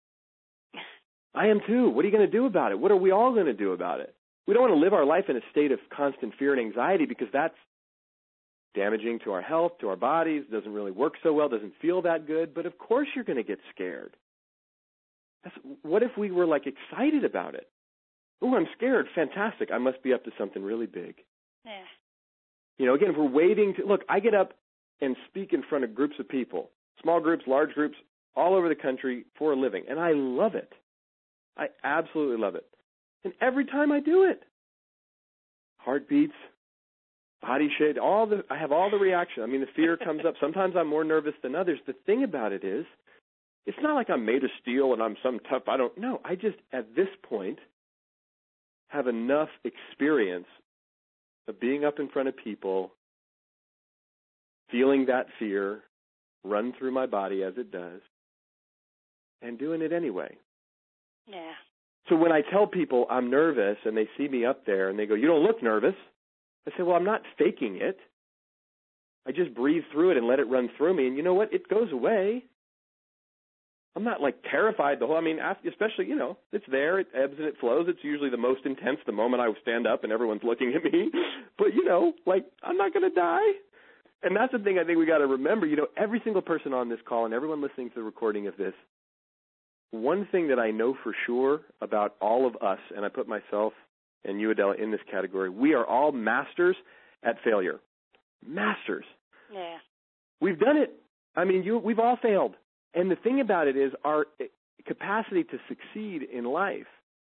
I am too. What are you going to do about it? What are we all going to do about it? We don't want to live our life in a state of constant fear and anxiety because that's damaging to our health, to our bodies, doesn't really work so well, doesn't feel that good, but of course you're going to get scared. What if we were excited about it? Oh, I'm scared. Fantastic. I must be up to something really big. Yeah. Again, if we're waiting to, look, I get up and speak in front of groups of people, small groups, large groups, all over the country for a living, and I love it. I absolutely love it. And every time I do it, heartbeats, body shake, I have all the reaction. I mean, the fear comes up. Sometimes I'm more nervous than others. The thing about it is, it's not like I'm made of steel and I'm some tough, I just, at this point, have enough experience of being up in front of people, feeling that fear run through my body as it does, and doing it anyway. Yeah. So when I tell people I'm nervous and they see me up there and they go, you don't look nervous, I say, well, I'm not faking it. I just breathe through it and let it run through me. And you know what? It goes away. I'm not terrified especially, it's there, it ebbs and it flows. It's usually the most intense the moment I stand up and everyone's looking at me. But, I'm not going to die. And that's the thing I think we got to remember. Every single person on this call and everyone listening to the recording of this, one thing that I know for sure about all of us, and I put myself and you, Adela, in this category, we are all masters at failure. Masters. Yeah. We've done it. We've all failed. And the thing about it is our capacity to succeed in life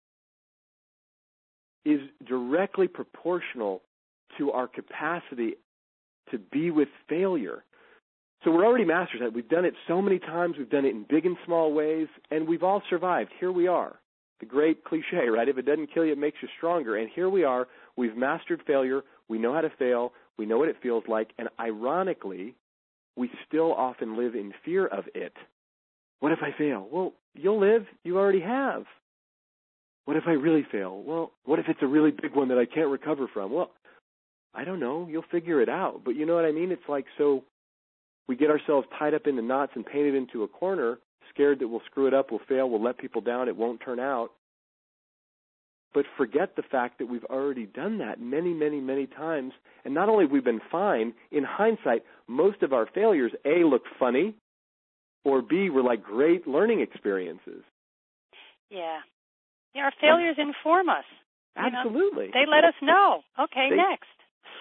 is directly proportional to our capacity to be with failure. So we're already masters at it. We've done it so many times. We've done it in big and small ways, and we've all survived. Here we are. The great cliche, right? If it doesn't kill you, it makes you stronger. And here we are. We've mastered failure. We know how to fail. We know what it feels like. And ironically, we still often live in fear of it. What if I fail? Well, you'll live. You already have. What if I really fail? Well, what if it's a really big one that I can't recover from? Well, I don't know. You'll figure it out. But you know what I mean? It's so we get ourselves tied up in the knots and painted into a corner, scared that we'll screw it up, we'll fail, we'll let people down, it won't turn out. But forget the fact that we've already done that many, many, many times. And not only have we been fine, in hindsight, most of our failures, A, look funny, or B, were great learning experiences. Yeah. Our failures inform us. Absolutely. They let us know. Okay, next.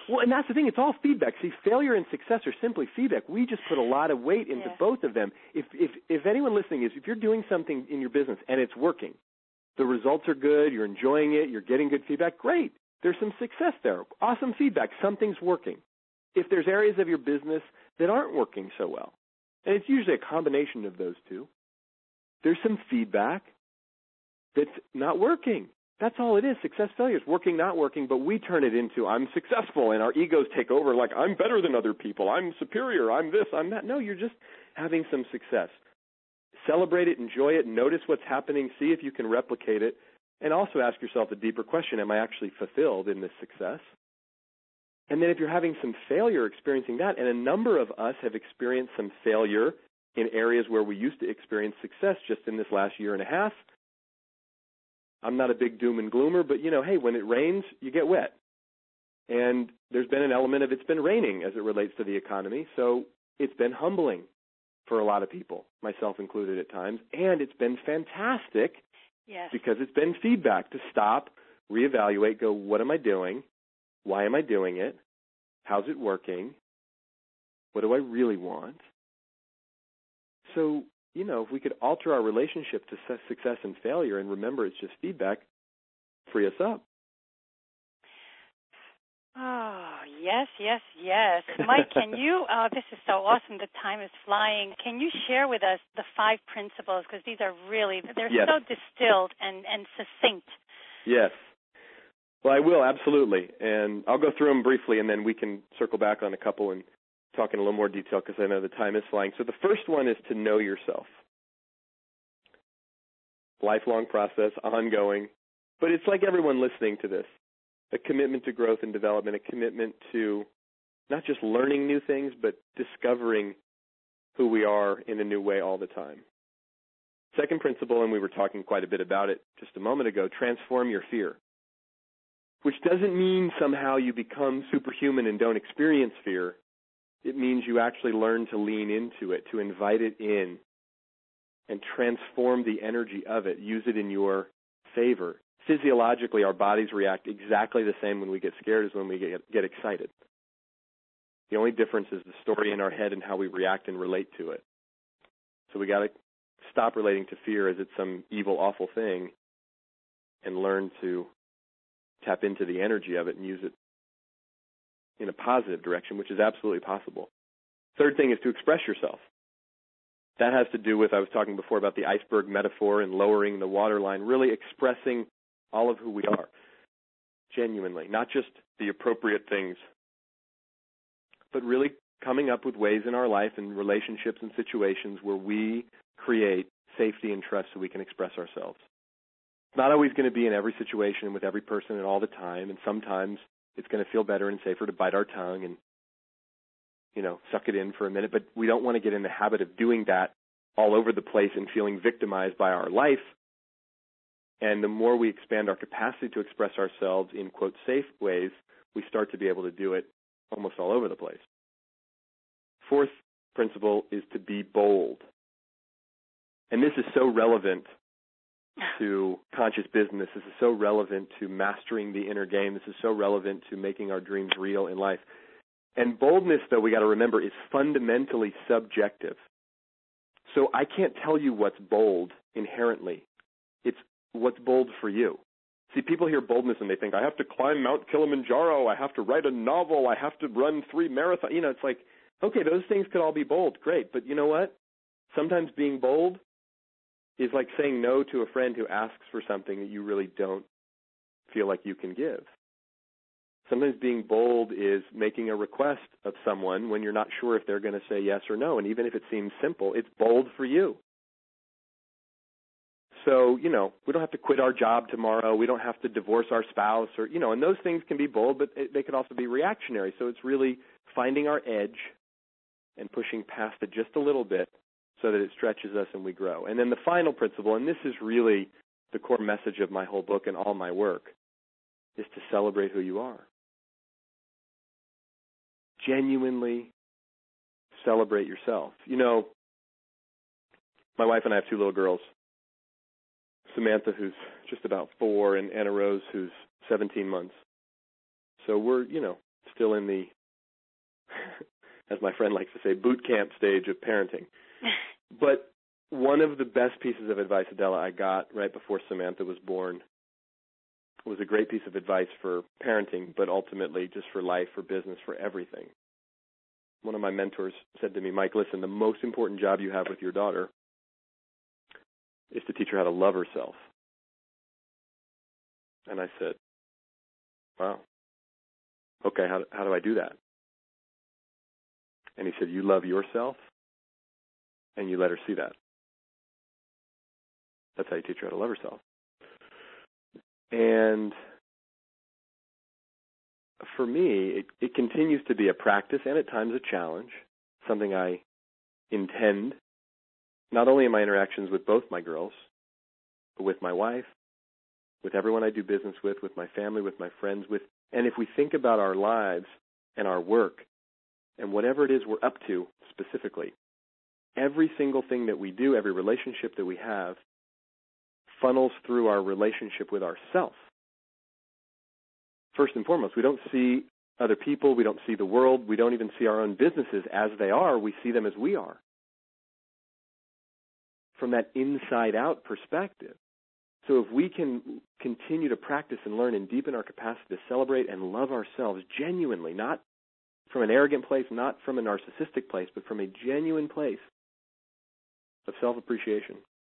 Well, and that's the thing. It's all feedback. See, failure and success are simply feedback. We just put a lot of weight into both of them. If anyone listening if you're doing something in your business and it's working, the results are good, you're enjoying it, you're getting good feedback, great. There's some success there. Awesome feedback. Something's working. If there's areas of your business that aren't working so well, and it's usually a combination of those two, there's some feedback that's not working. That's all it is. Success, failure is working, not working, but we turn it into I'm successful, and our egos take over like I'm better than other people, I'm superior, I'm this, I'm that. No, you're just having some success. Celebrate it, enjoy it, notice what's happening, see if you can replicate it, and also ask yourself a deeper question, am I actually fulfilled in this success? And then if you're having some failure experiencing that, and a number of us have experienced some failure in areas where we used to experience success just in this last year and a half, I'm not a big doom and gloomer, but, hey, when it rains, you get wet. And there's been an element of it's been raining as it relates to the economy, so it's been humbling for a lot of people, myself included at times, and it's been fantastic because it's been feedback to stop, reevaluate, go, what am I doing? Why am I doing it? How's it working? What do I really want? So, if we could alter our relationship to success and failure and remember it's just feedback, free us up. Oh, yes. Mike, can you, this is so awesome, the time is flying. Can you share with us the 5 principles? Because these are really, they're so distilled and succinct. Yes. Well, I will, absolutely. And I'll go through them briefly, and then we can circle back on a couple and talk in a little more detail because I know the time is flying. So the first one is to know yourself. Lifelong process, ongoing. But it's like everyone listening to this, a commitment to growth and development, a commitment to not just learning new things, but discovering who we are in a new way all the time. Second principle, and we were talking quite a bit about it just a moment ago, transform your fear, which doesn't mean somehow you become superhuman and don't experience fear. It means you actually learn to lean into it, to invite it in, and transform the energy of it, use it in your favor. Physiologically, our bodies react exactly the same when we get scared as when we get excited. The only difference is the story in our head and how we react and relate to it. So we got to stop relating to fear as it's some evil, awful thing and learn to tap into the energy of it and use it in a positive direction, which is absolutely possible. Third thing is to express yourself. That has to do with, I was talking before about the iceberg metaphor and lowering the waterline, really expressing all of who we are, genuinely, not just the appropriate things, but really coming up with ways in our life and relationships and situations where we create safety and trust so we can express ourselves. It's not always going to be in every situation with every person and all the time, and sometimes it's going to feel better and safer to bite our tongue and, suck it in for a minute, but we don't want to get in the habit of doing that all over the place and feeling victimized by our life. And the more we expand our capacity to express ourselves in, quote, safe ways, we start to be able to do it almost all over the place. Fourth principle is to be bold. And this is so relevant to conscious business. This is so relevant to mastering the inner game. This is so relevant to making our dreams real in life. And boldness, though, we got to remember, is fundamentally subjective. So I can't tell you what's bold inherently. It's what's bold for you. See, people hear boldness and they think, I have to climb Mount Kilimanjaro, I have to write a novel, I have to run 3 marathons. It's like, okay, those things could all be bold, great. But you know what? Sometimes being bold is like saying no to a friend who asks for something that you really don't feel like you can give. Sometimes being bold is making a request of someone when you're not sure if they're going to say yes or no. And even if it seems simple, it's bold for you. So, we don't have to quit our job tomorrow. We don't have to divorce our spouse or, and those things can be bold, but they could also be reactionary. So it's really finding our edge and pushing past it just a little bit so that it stretches us and we grow. And then the final principle, and this is really the core message of my whole book and all my work, is to celebrate who you are. Genuinely celebrate yourself. My wife and I have 2 little girls, Samantha, who's just about 4, and Anna Rose, who's 17 months. So we're, still in the, as my friend likes to say, boot camp stage of parenting. But one of the best pieces of advice, Adela, I got right before Samantha was born was a great piece of advice for parenting, but ultimately just for life, for business, for everything. One of my mentors said to me, Mike, listen, the most important job you have with your daughter is to teach her how to love herself. And I said, wow, okay, how do I do that? And he said, you love yourself and you let her see that. That's how you teach her how to love herself. And for me, it continues to be a practice and at times a challenge, something I intend, not only in my interactions with both my girls, but with my wife, with everyone I do business with my family, with my friends, and if we think about our lives and our work and whatever it is we're up to specifically, every single thing that we do, every relationship that we have, funnels through our relationship with ourselves. First and foremost, we don't see other people, we don't see the world, we don't even see our own businesses as they are, we see them as we are. From that inside-out perspective. So if we can continue to practice and learn and deepen our capacity to celebrate and love ourselves genuinely, not from an arrogant place, not from a narcissistic place, but from a genuine place of self-appreciation,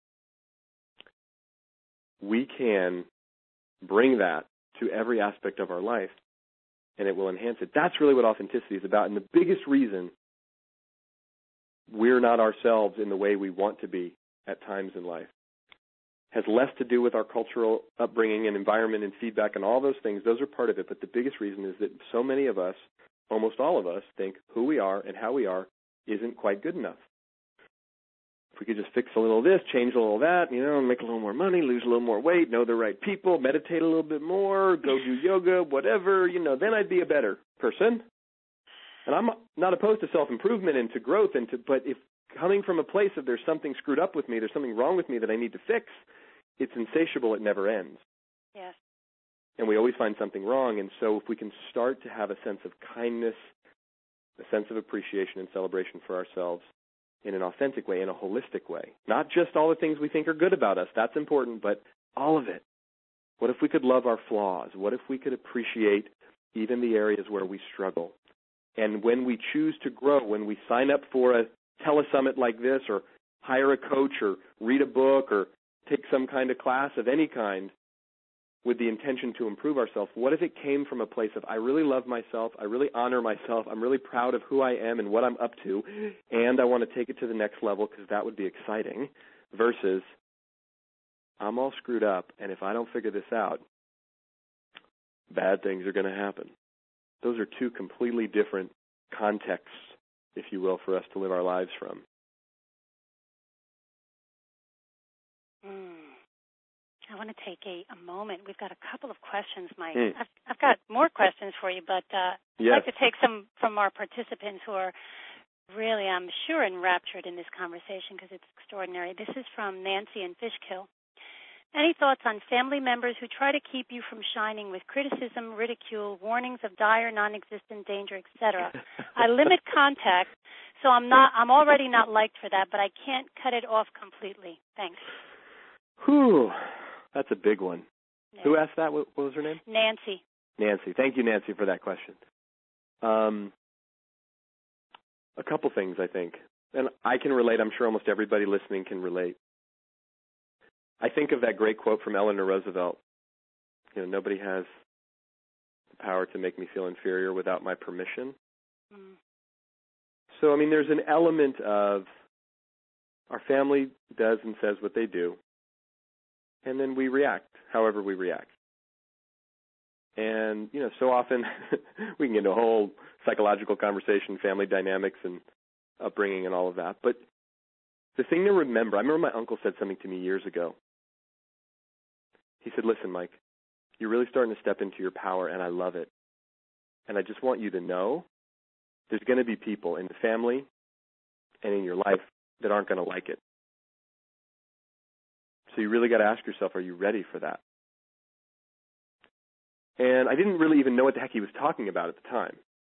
we can bring that to every aspect of our life, and it will enhance it. That's really what authenticity is about. And the biggest reason we're not ourselves in the way we want to be at times in life has less to do with our cultural upbringing and environment and feedback and all those things. Those are part of it. But the biggest reason is that so many of us, almost all of us, think who we are and how we are isn't quite good enough. If we could just fix a little of this, change a little of that, make a little more money, lose a little more weight, know the right people, meditate a little bit more, go do yoga, whatever, then I'd be a better person. And I'm not opposed to self-improvement and to growth, but if coming from a place of there's something screwed up with me, there's something wrong with me that I need to fix, it's insatiable, it never ends. Yes. And we always find something wrong. And so if we can start to have a sense of kindness, a sense of appreciation and celebration for ourselves, in an authentic way, in a holistic way. Not just all the things we think are good about us. That's important, but all of it. What if we could love our flaws? What if we could appreciate even the areas where we struggle? And when we choose to grow, when we sign up for a telesummit like this or hire a coach or read a book or take some kind of class of any kind with the intention to improve ourselves, what if it came from a place of I really love myself, I really honor myself, I'm really proud of who I am and what I'm up to, and I want to take it to the next level because that would be exciting, versus I'm all screwed up, and if I don't figure this out, bad things are going to happen. Those are two completely different contexts, if you will, for us to live our lives from. I want to take a moment. We've got a couple of questions, Mike. I've got more questions for you, but I'd like to take some from our participants who are really, I'm sure, enraptured in this conversation because it's extraordinary. This is from Nancy in Fishkill. Any thoughts on family members who try to keep you from shining with criticism, ridicule, warnings of dire, non-existent danger, etc.? I limit contact, so I'm already not liked for that, but I can't cut it off completely. Thanks. Whew. That's a big one. Yeah. Who asked that? What was her name? Nancy. Nancy. Thank you, Nancy, for that question. A couple things, I think. And I can relate. I'm sure almost everybody listening can relate. I think of that great quote from Eleanor Roosevelt. Nobody has the power to make me feel inferior without my permission. Mm. So, there's an element of our family does and says what they do. And then we react, however we react. And, so often we can get into a whole psychological conversation, family dynamics and upbringing and all of that. But the thing to remember, I remember my uncle said something to me years ago. He said, listen, Mike, you're really starting to step into your power, and I love it. And I just want you to know there's going to be people in the family and in your life that aren't going to like it. So you really got to ask yourself, are you ready for that? And I didn't really even know what the heck he was talking about at the time.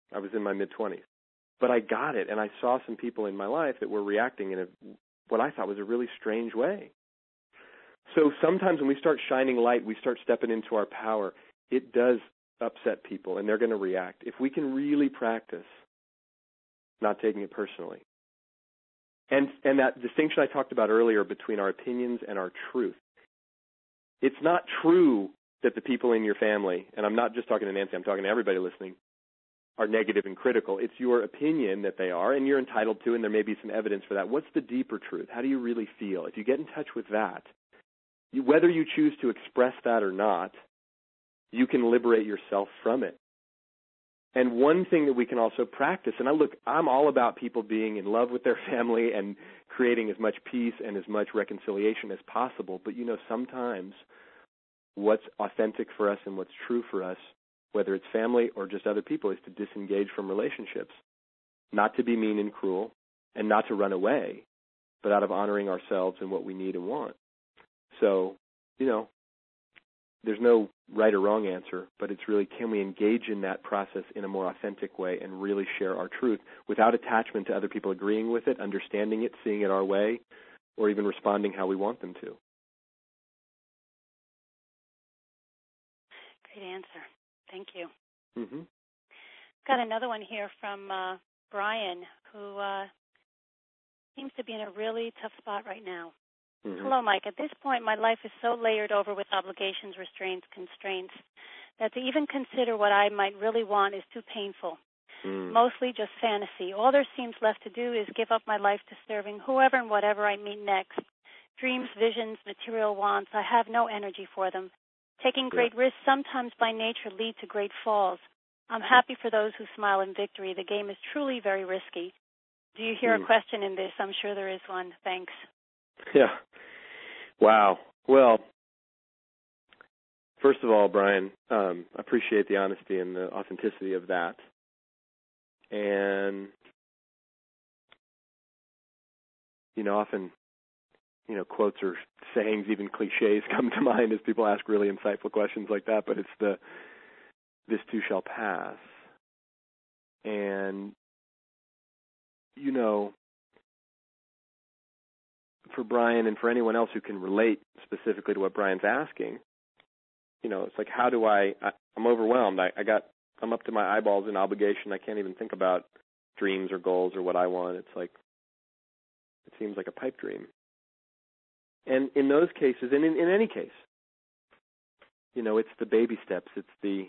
I was in my mid-20s. But I got it, and I saw some people in my life that were reacting in what I thought was a really strange way. So sometimes when we start shining light, we start stepping into our power, it does upset people, and they're going to react. If we can really practice not taking it personally. And that distinction I talked about earlier between our opinions and our truth. It's not true that the people in your family, and I'm not just talking to Nancy, I'm talking to everybody listening, are negative and critical. It's your opinion that they are, and you're entitled to, and there may be some evidence for that. What's the deeper truth? How do you really feel? If you get in touch with that, whether you choose to express that or not, you can liberate yourself from it. And one thing that we can also practice, and I'm all about people being in love with their family and creating as much peace and as much reconciliation as possible. But, sometimes what's authentic for us and what's true for us, whether it's family or just other people, is to disengage from relationships, not to be mean and cruel, and not to run away, but out of honoring ourselves and what we need and want. So, there's no right or wrong answer, but it's really, can we engage in that process in a more authentic way and really share our truth without attachment to other people agreeing with it, understanding it, seeing it our way, or even responding how we want them to? Great answer. Thank you. Mm-hmm. Got another one here from Brian, who seems to be in a really tough spot right now. Mm-hmm. Hello, Mike. At this point, my life is so layered over with obligations, restraints, constraints, that to even consider what I might really want is too painful. Mostly just fantasy. All there seems left to do is give up my life to serving whoever and whatever I meet next. Dreams, visions, material wants, I have no energy for them. Taking great risks sometimes by nature lead to great falls. I'm happy for those who smile in victory. The game is truly very risky. Do you hear a question in this? I'm sure there is one. Thanks. Yeah. Wow. Well, first of all, Brian, I appreciate the honesty and the authenticity of that. And, often, quotes or sayings, even cliches come to mind as people ask really insightful questions like that, but it's this too shall pass. And, for Brian and for anyone else who can relate specifically to what Brian's asking, it's like, how do I'm overwhelmed. I'm up to my eyeballs in obligation. I can't even think about dreams or goals or what I want. It's like, it seems like a pipe dream. And in those cases, and in any case, it's the baby steps, it's the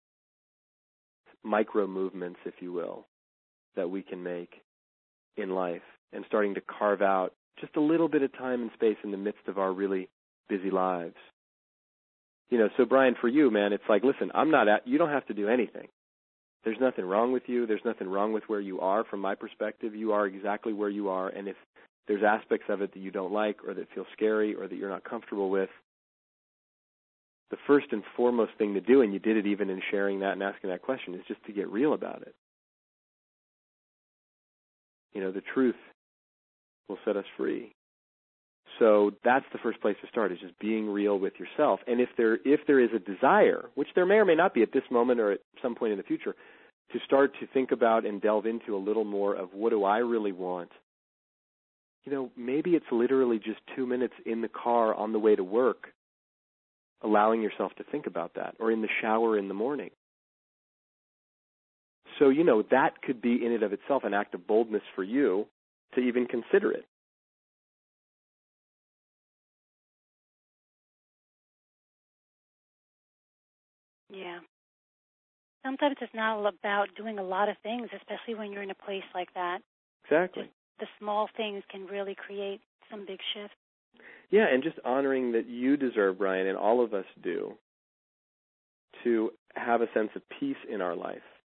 micro movements, if you will, that we can make in life, and starting to carve out just a little bit of time and space in the midst of our really busy lives. So Brian, for you, man, it's like, listen, you don't have to do anything. There's nothing wrong with you. There's nothing wrong with where you are. From my perspective, you are exactly where you are. And if there's aspects of it that you don't like or that feel scary or that you're not comfortable with, the first and foremost thing to do, and you did it even in sharing that and asking that question, is just to get real about it. The truth will set us free. So that's the first place to start, is just being real with yourself. And if there is a desire, which there may or may not be at this moment or at some point in the future, to start to think about and delve into a little more of, what do I really want? Maybe it's literally just 2 minutes in the car on the way to work, allowing yourself to think about that, or in the shower in the morning. So, that could be in and of itself an act of boldness for you to even consider it. Yeah. Sometimes it's not all about doing a lot of things, especially when you're in a place like that. Exactly. Just the small things can really create some big shifts. Yeah, and just honoring that you deserve, Brian, and all of us do, to have a sense of peace in our life.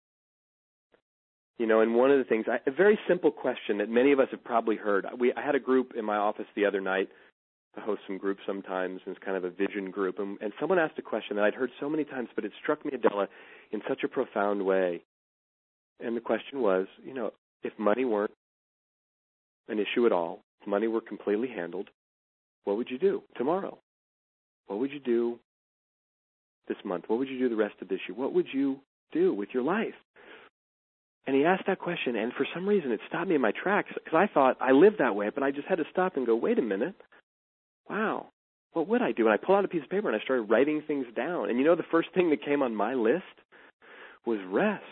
And one of the things, a very simple question that many of us have probably heard. I had a group in my office the other night. I host some groups sometimes, and it's kind of a vision group. And someone asked a question that I'd heard so many times, but it struck me, Adela, in such a profound way. And the question was, if money weren't an issue at all, if money were completely handled, what would you do tomorrow? What would you do this month? What would you do the rest of this year? What would you do with your life? And he asked that question, and for some reason it stopped me in my tracks because I thought I lived that way, but I just had to stop and go, wait a minute. Wow, what would I do? And I pulled out a piece of paper and I started writing things down. And the first thing that came on my list was rest.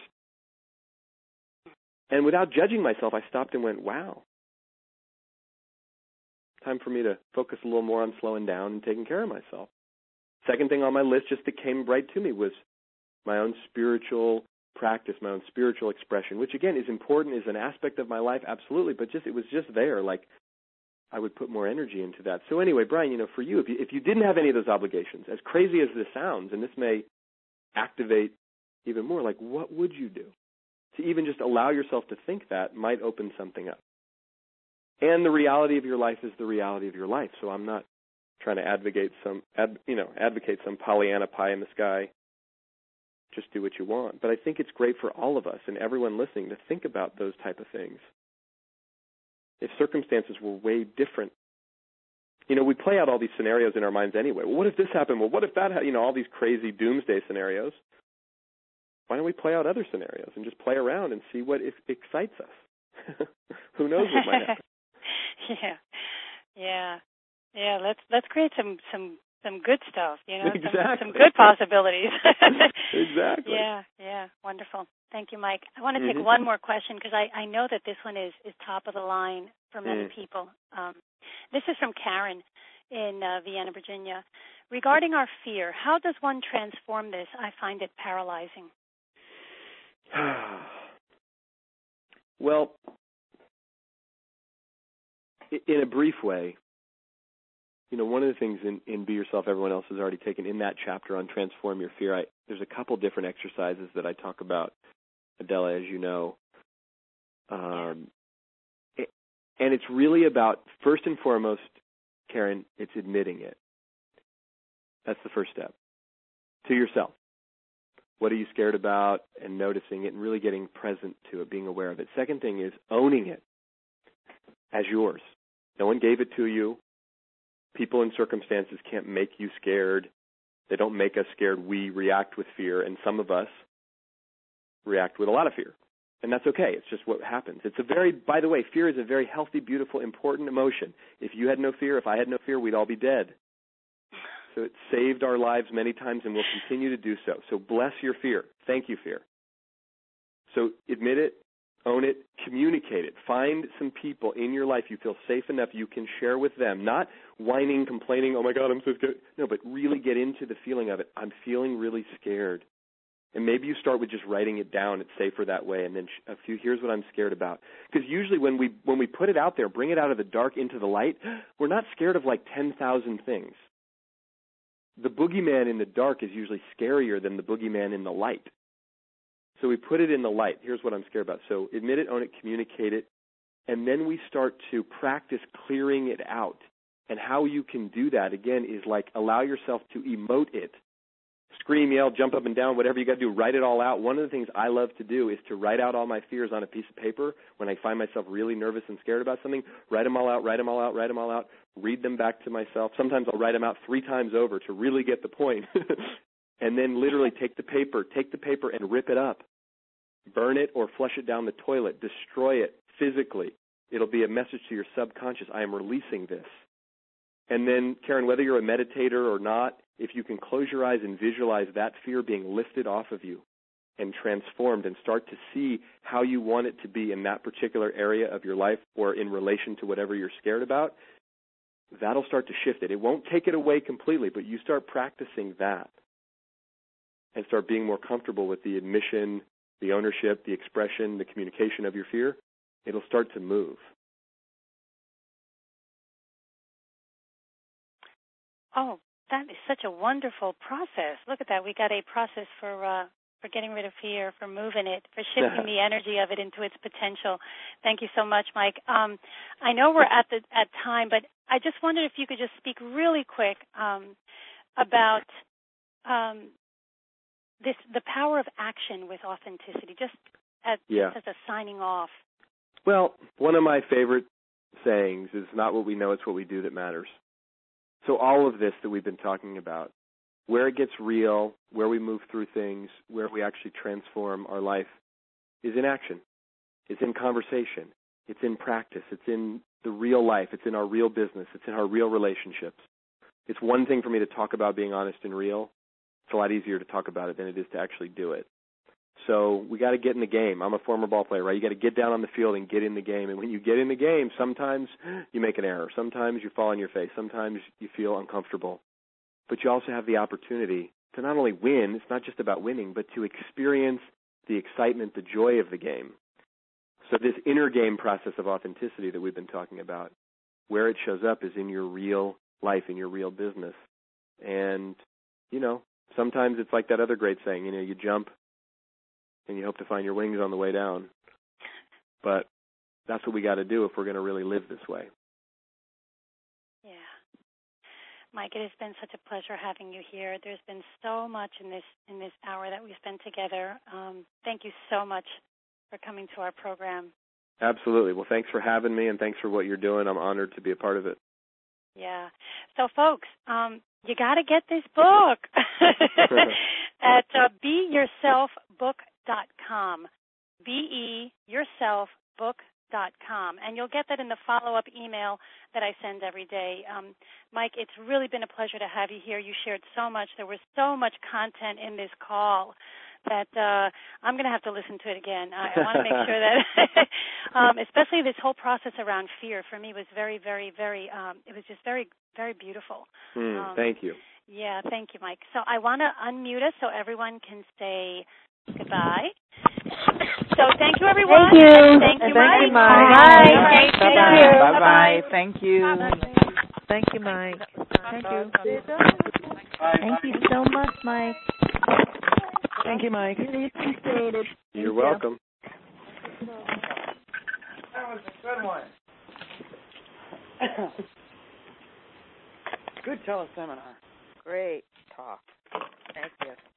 And without judging myself, I stopped and went, wow. Time for me to focus a little more on slowing down and taking care of myself. Second thing on my list just that came right to me was my own spiritual practice, my own spiritual expression, which again is important, is an aspect of my life, absolutely, but it was just there, like I would put more energy into that. So anyway, Brian, for you, if you didn't have any of those obligations, as crazy as this sounds, and this may activate even more, like what would you do? To even just allow yourself to think that might open something up. And the reality of your life is the reality of your life. So I'm not trying to advocate some Pollyanna pie in the sky. Just do what you want. But I think it's great for all of us and everyone listening to think about those type of things. If circumstances were way different, we play out all these scenarios in our minds anyway. Well, what if this happened? Well, what if that happened? All these crazy doomsday scenarios. Why don't we play out other scenarios and just play around and see what excites us? Who knows what might happen? Yeah. Let's create some good stuff. Exactly. some good possibilities. Exactly. Yeah. Wonderful. Thank you, Mike. I want to take one more question because I know that this one is top of the line for many people. This is from Karen in Vienna, Virginia. Regarding our fear, how does one transform this? I find it paralyzing. Well, in a brief way, one of the things in Be Yourself Everyone Else has already taken in that chapter on Transform Your Fear, there's a couple different exercises that I talk about, Adela, as you know. And it's really about, first and foremost, Karen, it's admitting it. That's the first step. To yourself. What are you scared about? And noticing it and really getting present to it, being aware of it. Second thing is owning it as yours. No one gave it to you. People and circumstances can't make you scared. They don't make us scared. We react with fear, and some of us react with a lot of fear. And that's okay. It's just what happens. By the way, fear is a very healthy, beautiful, important emotion. If you had no fear, if I had no fear, we'd all be dead. So it saved our lives many times and will continue to do so. So bless your fear. Thank you, fear. So admit it, own it, communicate it. Find some people in your life you feel safe enough you can share with them. Not whining, complaining, oh my God, I'm so scared. No, but really get into the feeling of it. I'm feeling really scared. And maybe you start with just writing it down. It's safer that way. And then here's what I'm scared about. Because usually when we put it out there, bring it out of the dark into the light, we're not scared of like 10,000 things. The boogeyman in the dark is usually scarier than the boogeyman in the light. So we put it in the light. Here's what I'm scared about. So admit it, own it, communicate it, and then we start to practice clearing it out. And how you can do that, again, is like allow yourself to emote it. Scream, yell, jump up and down, whatever you got to do, write it all out. One of the things I love to do is to write out all my fears on a piece of paper when I find myself really nervous and scared about something. Write them all out, read them back to myself. Sometimes I'll write them out 3 times over to really get the point. And then literally take the paper and rip it up. Burn it or flush it down the toilet. Destroy it physically. It'll be a message to your subconscious. I am releasing this. And then, Karen, whether you're a meditator or not, if you can close your eyes and visualize that fear being lifted off of you and transformed and start to see how you want it to be in that particular area of your life or in relation to whatever you're scared about, that'll start to shift it. It won't take it away completely, but you start practicing that and start being more comfortable with the admission, the ownership, the expression, the communication of your fear, it'll start to move. Oh, that is such a wonderful process. Look at that. We got a process for getting rid of fear, for moving it, for shifting the energy of it into its potential. Thank you so much, Mike. I know we're at time, but I just wondered if you could just speak really quick about the power of action with authenticity, just as a signing off. Well, one of my favorite sayings is not what we know, it's what we do that matters. So all of this that we've been talking about, where it gets real, where we move through things, where we actually transform our life, is in action. It's in conversation. It's in practice. It's in the real life. It's in our real business. It's in our real relationships. It's one thing for me to talk about being honest and real. It's a lot easier to talk about it than it is to actually do it. So we got to get in the game. I'm a former ball player, right? You got to get down on the field and get in the game. And when you get in the game, sometimes you make an error. Sometimes you fall on your face. Sometimes you feel uncomfortable. But you also have the opportunity to not only win, it's not just about winning, but to experience the excitement, the joy of the game. So this inner game process of authenticity that we've been talking about, where it shows up is in your real life, in your real business. And, sometimes it's like that other great saying, you jump and you hope to find your wings on the way down. But that's what we got to do if we're going to really live this way. Yeah. Mike, it has been such a pleasure having you here. There's been so much in this hour that we spent together. Thank you so much for coming to our program. Absolutely. Well, thanks for having me, and thanks for what you're doing. I'm honored to be a part of it. Yeah. So, folks, you got to get this book at BeYourselfBook.com, BeYourselfBook.com, and you'll get that in the follow-up email that I send every day. Mike, it's really been a pleasure to have you here. You shared so much. There was so much content in this call that I'm going to have to listen to it again. I want to make sure that, especially this whole process around fear, for me was very, very, very, it was just very, very beautiful. Thank you. Yeah, thank you, Mike. So I want to unmute us so everyone can say goodbye. So thank you, everyone. Thank you. Thank you, Mike. Bye. Bye-bye. Thank you. Thank you, Mike. Thank you. Thank you so much, Mike. Thank you, Mike. Really appreciate it. You're welcome. That was a good one. Good teleseminar. Great talk. Thank you.